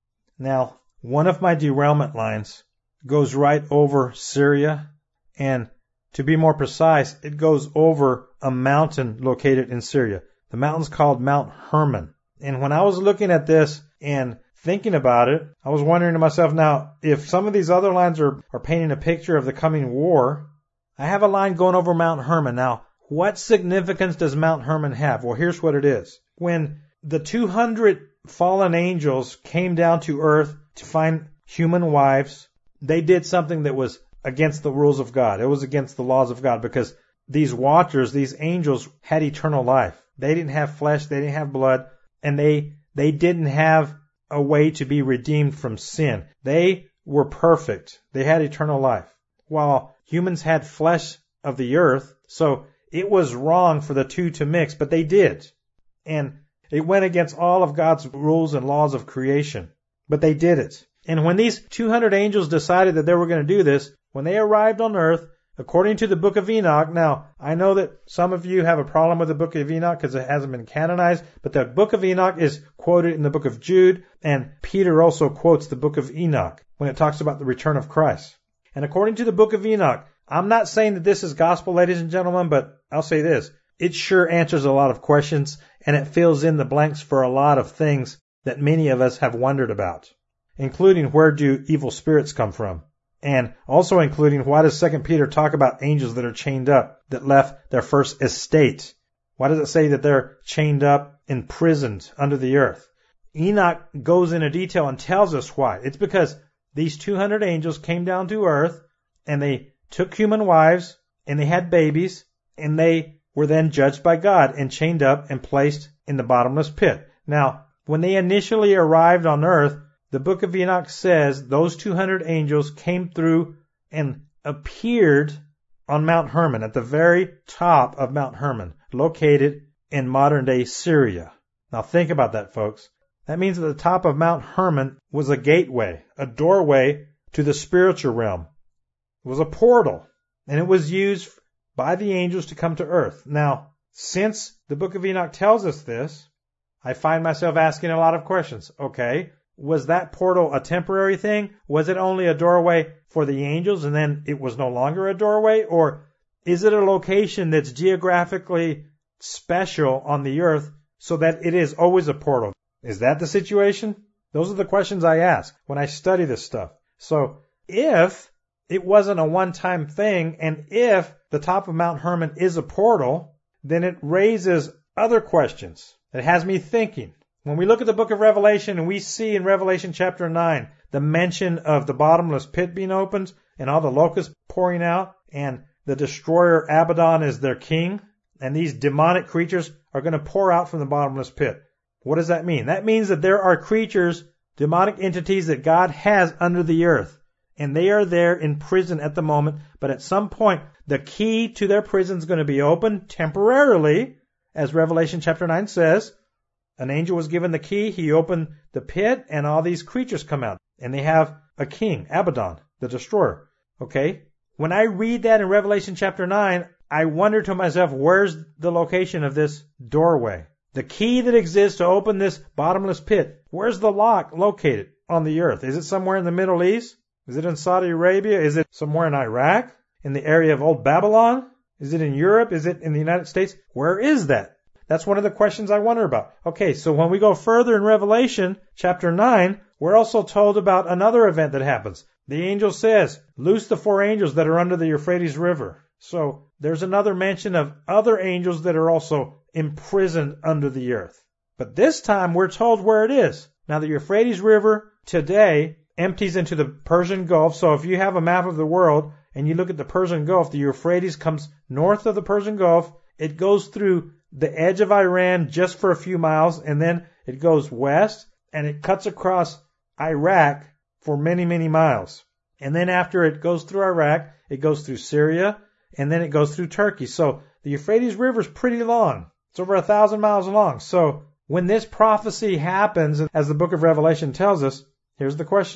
Now, one of my derailment lines goes right over Syria, and to be more precise, it goes over a mountain located in Syria. The mountain's called Mount Hermon. And when I was looking at this and thinking about it, I was wondering to myself, now, if some of these other lines are painting a picture of the coming war, I have a line going over Mount Hermon. Now, what significance does Mount Hermon have? Well, here's what it is. When the 200 fallen angels came down to earth to find human wives, they did something that was against the rules of God. It was against the laws of God, because these watchers, these angels, had eternal life. They didn't have flesh, they didn't have blood, and they didn't have a way to be redeemed from sin. They were perfect. They had eternal life, while humans had flesh of the earth. So it was wrong for the two to mix, but they did. And it went against all of God's rules and laws of creation, but they did it. And when these 200 angels decided that they were going to do this, when they arrived on earth, according to the book of Enoch, now, I know that some of you have a problem with the book of Enoch because it hasn't been canonized, but the book of Enoch is quoted in the book of Jude, and Peter also quotes the book of Enoch when it talks about the return of Christ. And according to the book of Enoch, I'm not saying that this is gospel, ladies and gentlemen, but I'll say this. It sure answers a lot of questions, and it fills in the blanks for a lot of things that many of us have wondered about, including where do evil spirits come from, and also including why does 2 Peter talk about angels that are chained up, that left their first estate? Why does it say that they're chained up, imprisoned under the earth? Enoch goes into detail and tells us why. It's because these 200 angels came down to earth, and they took human wives, and they had babies, and they were then judged by God and chained up and placed in the bottomless pit. Now, when they initially arrived on earth, the book of Enoch says those 200 angels came through and appeared on Mount Hermon, at the very top of Mount Hermon, located in modern-day Syria. Now think about that, folks. That means that the top of Mount Hermon was a gateway, a doorway to the spiritual realm. It was a portal, and it was used by the angels to come to earth. Now, since the book of Enoch tells us this, I find myself asking a lot of questions. Okay, was that portal a temporary thing? Was it only a doorway for the angels and then it was no longer a doorway? Or is it a location that's geographically special on the earth so that it is always a portal? Is that the situation? Those are the questions I ask when I study this stuff. So if it wasn't a one-time thing, and if the top of Mount Hermon is a portal, then it raises other questions. It has me thinking. When we look at the book of Revelation and we see in Revelation chapter 9 the mention of the bottomless pit being opened and all the locusts pouring out, and the destroyer Abaddon is their king, and these demonic creatures are going to pour out from the bottomless pit. What does that mean? That means that there are creatures, demonic entities that God has under the earth. And they are there in prison at the moment, but at some point, the key to their prison is going to be opened temporarily, as Revelation chapter 9 says. An angel was given the key, he opened the pit, and all these creatures come out. And they have a king, Abaddon, the destroyer. Okay? When I read that in Revelation chapter 9, I wonder to myself, where's the location of this doorway? The key that exists to open this bottomless pit, where's the lock located on the earth? Is it somewhere in the Middle East? Is it in Saudi Arabia? Is it somewhere in Iraq? In the area of Old Babylon? Is it in Europe? Is it in the United States? Where is that? That's one of the questions I wonder about. Okay, so when we go further in Revelation chapter 9, we're also told about another event that happens. The angel says, loose the 4 angels that are under the Euphrates River. So there's another mention of other angels that are also imprisoned under the earth. But this time we're told where it is. Now the Euphrates River today empties into the Persian Gulf. So if you have a map of the world and you look at the Persian Gulf, the Euphrates comes north of the Persian Gulf. It goes through the edge of Iran just for a few miles, and then it goes west and it cuts across Iraq for many, many miles. And then after it goes through Iraq, it goes through Syria, and then it goes through Turkey. So the Euphrates River is pretty long. It's over 1,000 miles long. So when this prophecy happens, as the book of Revelation tells us, here's the question.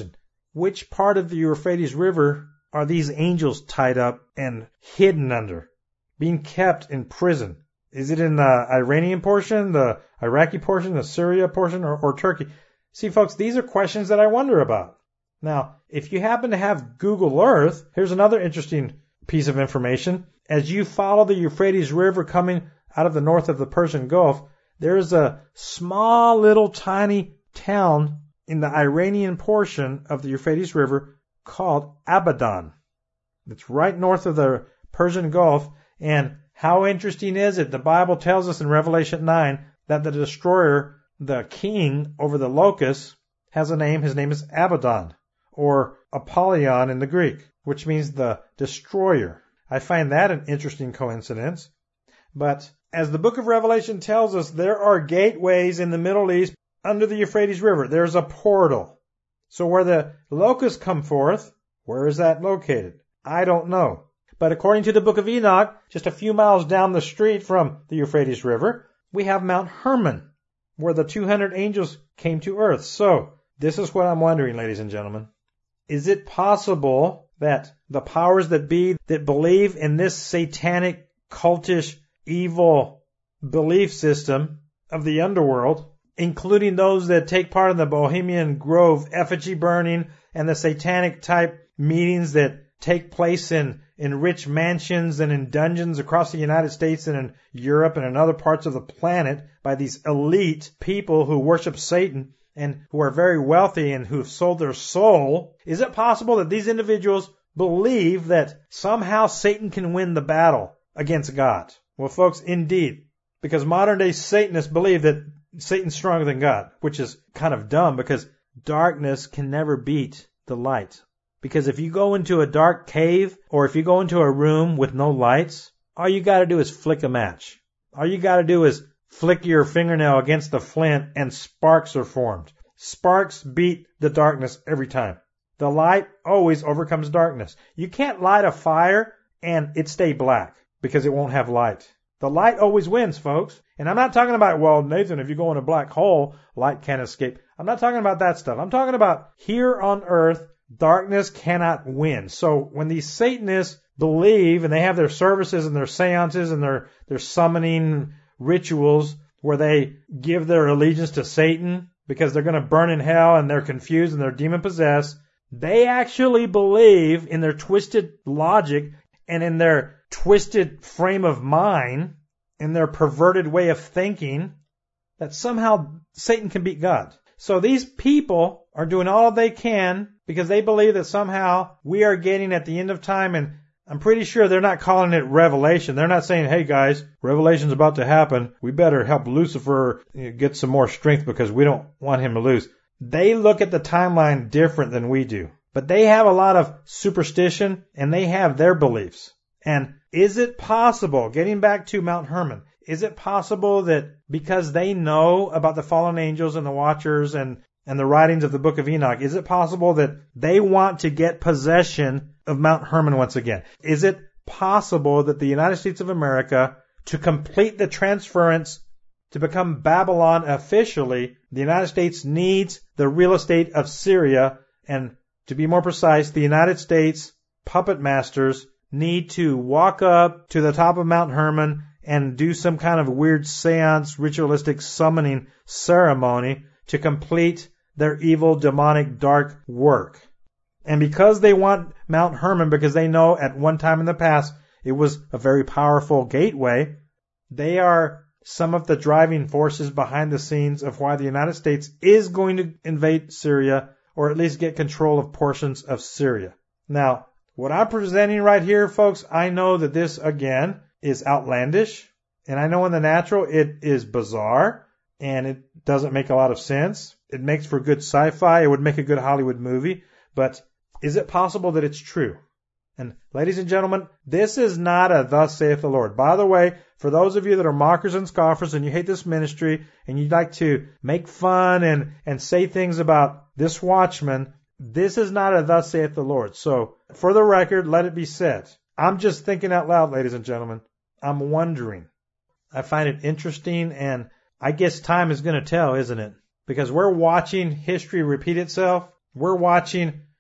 which part of the Euphrates River are these angels tied up and hidden under, being kept in prison? Is it in the Iranian portion, the Iraqi portion, the Syria portion, or Turkey? See, folks, these are questions that I wonder about. Now, if you happen to have Google Earth, here's another interesting piece of information. As you follow the Euphrates River coming out of the north of the Persian Gulf, there's a small little tiny town in the Iranian portion of the Euphrates River called Abadan. It's right north of the Persian Gulf. And how interesting is it? The Bible tells us in Revelation 9 that the destroyer, the king over the locusts, has a name. His name is Abaddon, or Apollyon in the Greek, which means the destroyer. I find that an interesting coincidence. But as the book of Revelation tells us, there are gateways in the Middle East under the Euphrates River. There's a portal. So where the locusts come forth, where is that located? I don't know. But according to the book of Enoch, just a few miles down the street from the Euphrates River, we have Mount Hermon, where the 200 angels came to earth. So this is what I'm wondering, ladies and gentlemen. Is it possible that the powers that be that believe in this satanic, cultish, evil belief system of the underworld, including those that take part in the Bohemian Grove effigy burning and the satanic type meetings that take place in rich mansions and in dungeons across the United States and in Europe and in other parts of the planet by these elite people who worship Satan and who are very wealthy and who have sold their soul? Is it possible that these individuals believe that somehow Satan can win the battle against God? Well, folks, indeed, because modern day Satanists believe that Satan's stronger than God, which is kind of dumb because darkness can never beat the light. Because if you go into a dark cave or if you go into a room with no lights, all you got to do is flick a match. All you got to do is flick your fingernail against the flint and sparks are formed. Sparks beat the darkness every time. The light always overcomes darkness. You can't light a fire and it stay black because it won't have light. The light always wins, folks. And I'm not talking about, well, Nathan, if you go in a black hole, light can't escape. I'm not talking about that stuff. I'm talking about here on earth, darkness cannot win. So when these Satanists believe, and they have their services and their seances and their summoning rituals where they give their allegiance to Satan because they're going to burn in hell and they're confused and they're demon possessed, they actually believe in their twisted logic and in their twisted frame of mind, in their perverted way of thinking, that somehow Satan can beat God. So these people are doing all they can because they believe that somehow we are getting at the end of time, and I'm pretty sure they're not calling it Revelation. They're not saying, hey guys, Revelation's about to happen. We better help Lucifer get some more strength because we don't want him to lose. They look at the timeline different than we do. But they have a lot of superstition and they have their beliefs. And is it possible, getting back to Mount Hermon, is it possible that because they know about the fallen angels and the watchers and the writings of the book of Enoch, is it possible that they want to get possession of Mount Hermon once again? Is it possible that the United States of America, to complete the transference to become Babylon officially, the United States needs the real estate of Syria, and to be more precise, the United States puppet masters need to walk up to the top of Mount Hermon and do some kind of weird seance, ritualistic summoning ceremony to complete their evil, demonic, dark work. And because they want Mount Hermon, because they know at one time in the past it was a very powerful gateway, they are some of the driving forces behind the scenes of why the United States is going to invade Syria, or at least get control of portions of Syria. Now, what I'm presenting right here, folks, I know that this, again, is outlandish, and I know in the natural it is bizarre, and it doesn't make a lot of sense. It makes for good sci-fi. It would make a good Hollywood movie, but is it possible that it's true? And ladies and gentlemen, this is not a thus saith the Lord. By the way, for those of you that are mockers and scoffers and you hate this ministry and you'd like to make fun and say things about this watchman, this is not a thus saith the Lord. So for the record, let it be said. I'm just thinking out loud, ladies and gentlemen. I'm wondering. I find it interesting, and I guess time is going to tell, isn't it? Because we're watching history repeat itself. We're watching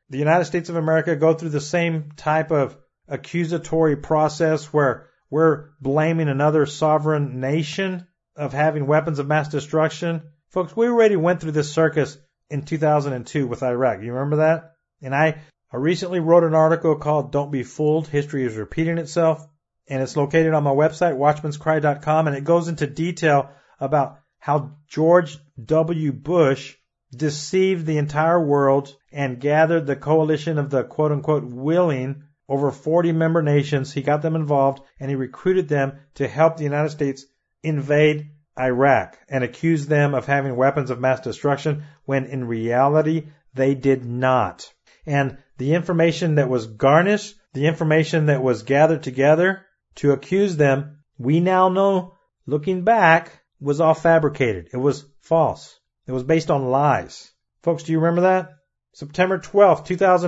the United States of America go through the same type of accusatory process where we're blaming another sovereign nation of having weapons of mass destruction? Folks, we already went through this circus in 2002 with Iraq. You remember that? And I recently wrote an article called Don't Be Fooled, History is Repeating Itself. And it's located on my website, watchmanscry.com. And it goes into detail about how George W. Bush deceived the entire world and gathered the coalition of the quote-unquote willing, over 40 member nations. He got them involved and he recruited them to help the United States invade Iraq and accused them of having weapons of mass destruction when in reality they did not. And the information that was garnished, the information that was gathered together to accuse them, we now know, looking back, was all fabricated. It was false. It was based on lies. Folks, do you remember that? September 12th,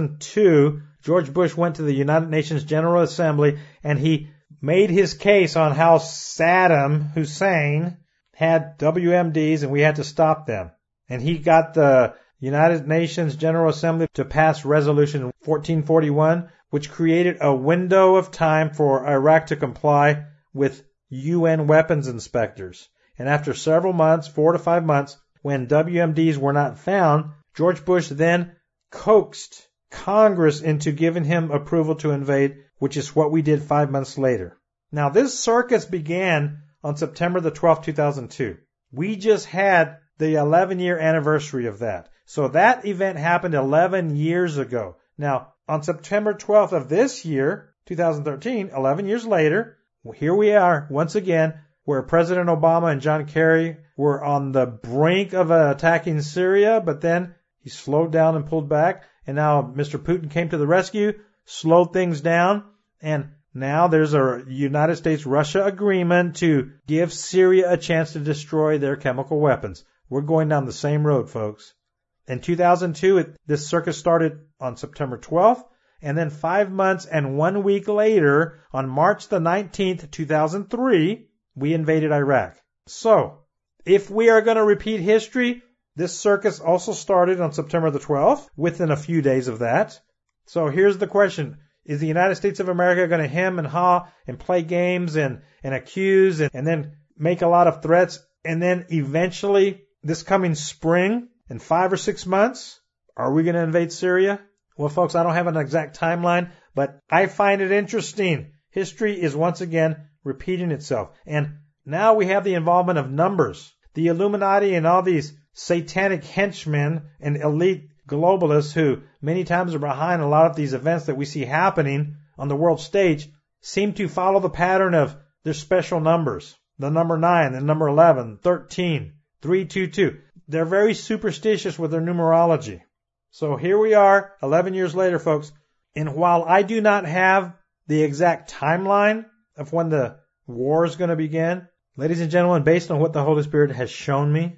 2002, George Bush went to the United Nations General Assembly and he made his case on how Saddam Hussein had WMDs and we had to stop them. And he got the United Nations General Assembly to pass Resolution 1441, which created a window of time for Iraq to comply with UN weapons inspectors. And after several months, 4 to 5 months, when WMDs were not found, George Bush then coaxed Congress into giving him approval to invade, which is what we did 5 months later. Now, this circus began on September the 12th, 2002. We just had the 11-year anniversary of that. So that event happened 11 years ago. Now, on September 12th of this year, 2013, 11 years later, here we are once again where President Obama and John Kerry were on the brink of attacking Syria, but then he slowed down and pulled back. And now Mr. Putin came to the rescue, slowed things down, and now there's a United States-Russia agreement to give Syria a chance to destroy their chemical weapons. We're going down the same road, folks. In 2002, this circus started on September 12th, and then 5 months and 1 week later, on March the 19th, 2003, we invaded Iraq. So, if we are going to repeat history, this circus also started on September the 12th, within a few days of that. So here's the question. Is the United States of America going to hem and haw and play games and accuse and then make a lot of threats, and then eventually this coming spring, in 5 or 6 months, are we going to invade Syria? Well, folks, I don't have an exact timeline, but I find it interesting. History is once again repeating itself. And now we have the involvement of numbers. The Illuminati and all these satanic henchmen and elite globalists who many times are behind a lot of these events that we see happening on the world stage seem to follow the pattern of their special numbers. The number 9, the number 11, 13, 322. They're very superstitious with their numerology. So here we are, 11 years later, folks. And while I do not have the exact timeline of when the war is going to begin, ladies and gentlemen, based on what the Holy Spirit has shown me,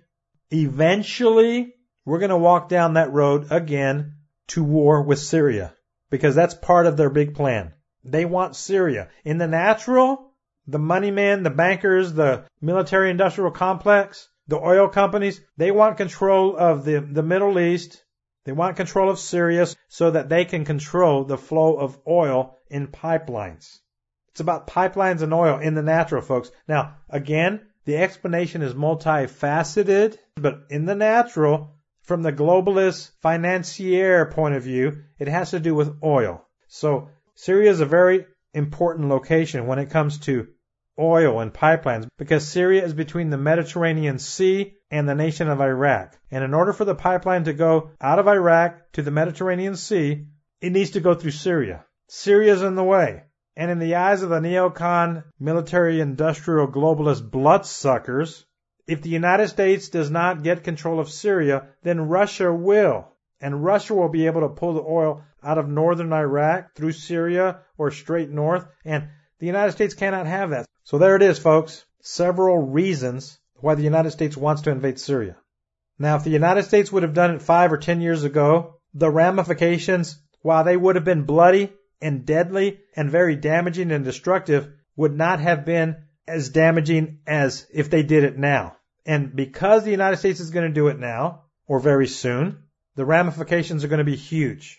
eventually we're going to walk down that road again to war with Syria, because that's part of their big plan. They want Syria. In the natural, the money men, the bankers, the military industrial complex, the oil companies, they want control of the Middle East. They want control of Syria so that they can control the flow of oil in pipelines. It's about pipelines and oil in the natural, folks. Now, again, the explanation is multifaceted, but in the natural, from the globalist financier point of view, it has to do with oil. So Syria is a very important location when it comes to oil and pipelines, because Syria is between the Mediterranean Sea and the nation of Iraq. And in order for the pipeline to go out of Iraq to the Mediterranean Sea, it needs to go through Syria. Syria is in the way. And in the eyes of the neocon, military, industrial, globalist bloodsuckers, if the United States does not get control of Syria, then Russia will. And Russia will be able to pull the oil out of northern Iraq through Syria or straight north. And the United States cannot have that. So there it is, folks. Several reasons why the United States wants to invade Syria. Now, if the United States would have done it 5 or 10 years ago, the ramifications, while they would have been bloody and deadly and very damaging and destructive, would not have been as damaging as if they did it now. And because the United States is going to do it now, or very soon, the ramifications are going to be huge.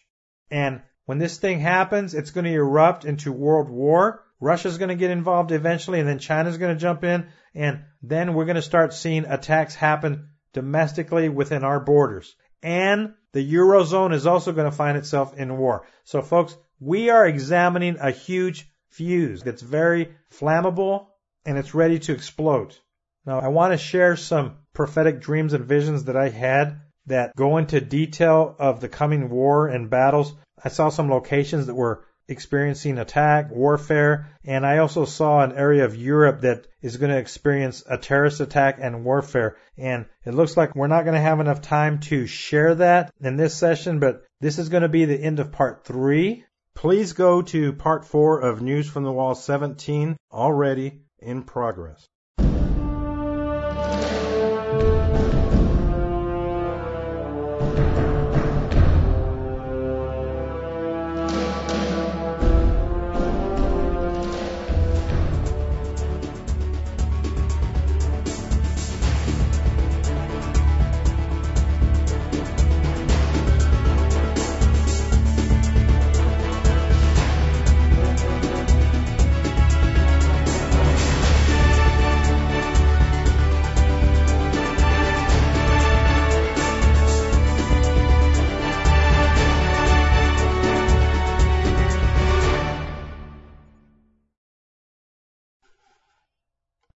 And when this thing happens, it's going to erupt into world war. Russia's going to get involved eventually, and then China's going to jump in, and then we're going to start seeing attacks happen domestically within our borders. And the Eurozone is also going to find itself in war. So, folks, we are examining a huge fuse that's very flammable, and it's ready to explode. Now, I want to share some prophetic dreams and visions that I had that go into detail of the coming war and battles. I saw some locations that were experiencing attack, warfare, and I also saw an area of Europe that is going to experience a terrorist attack and warfare. And it looks like we're not going to have enough time to share that in this session, but this is going to be the end of part 3. Please go to part 4 of News from the Wall 17, already in progress.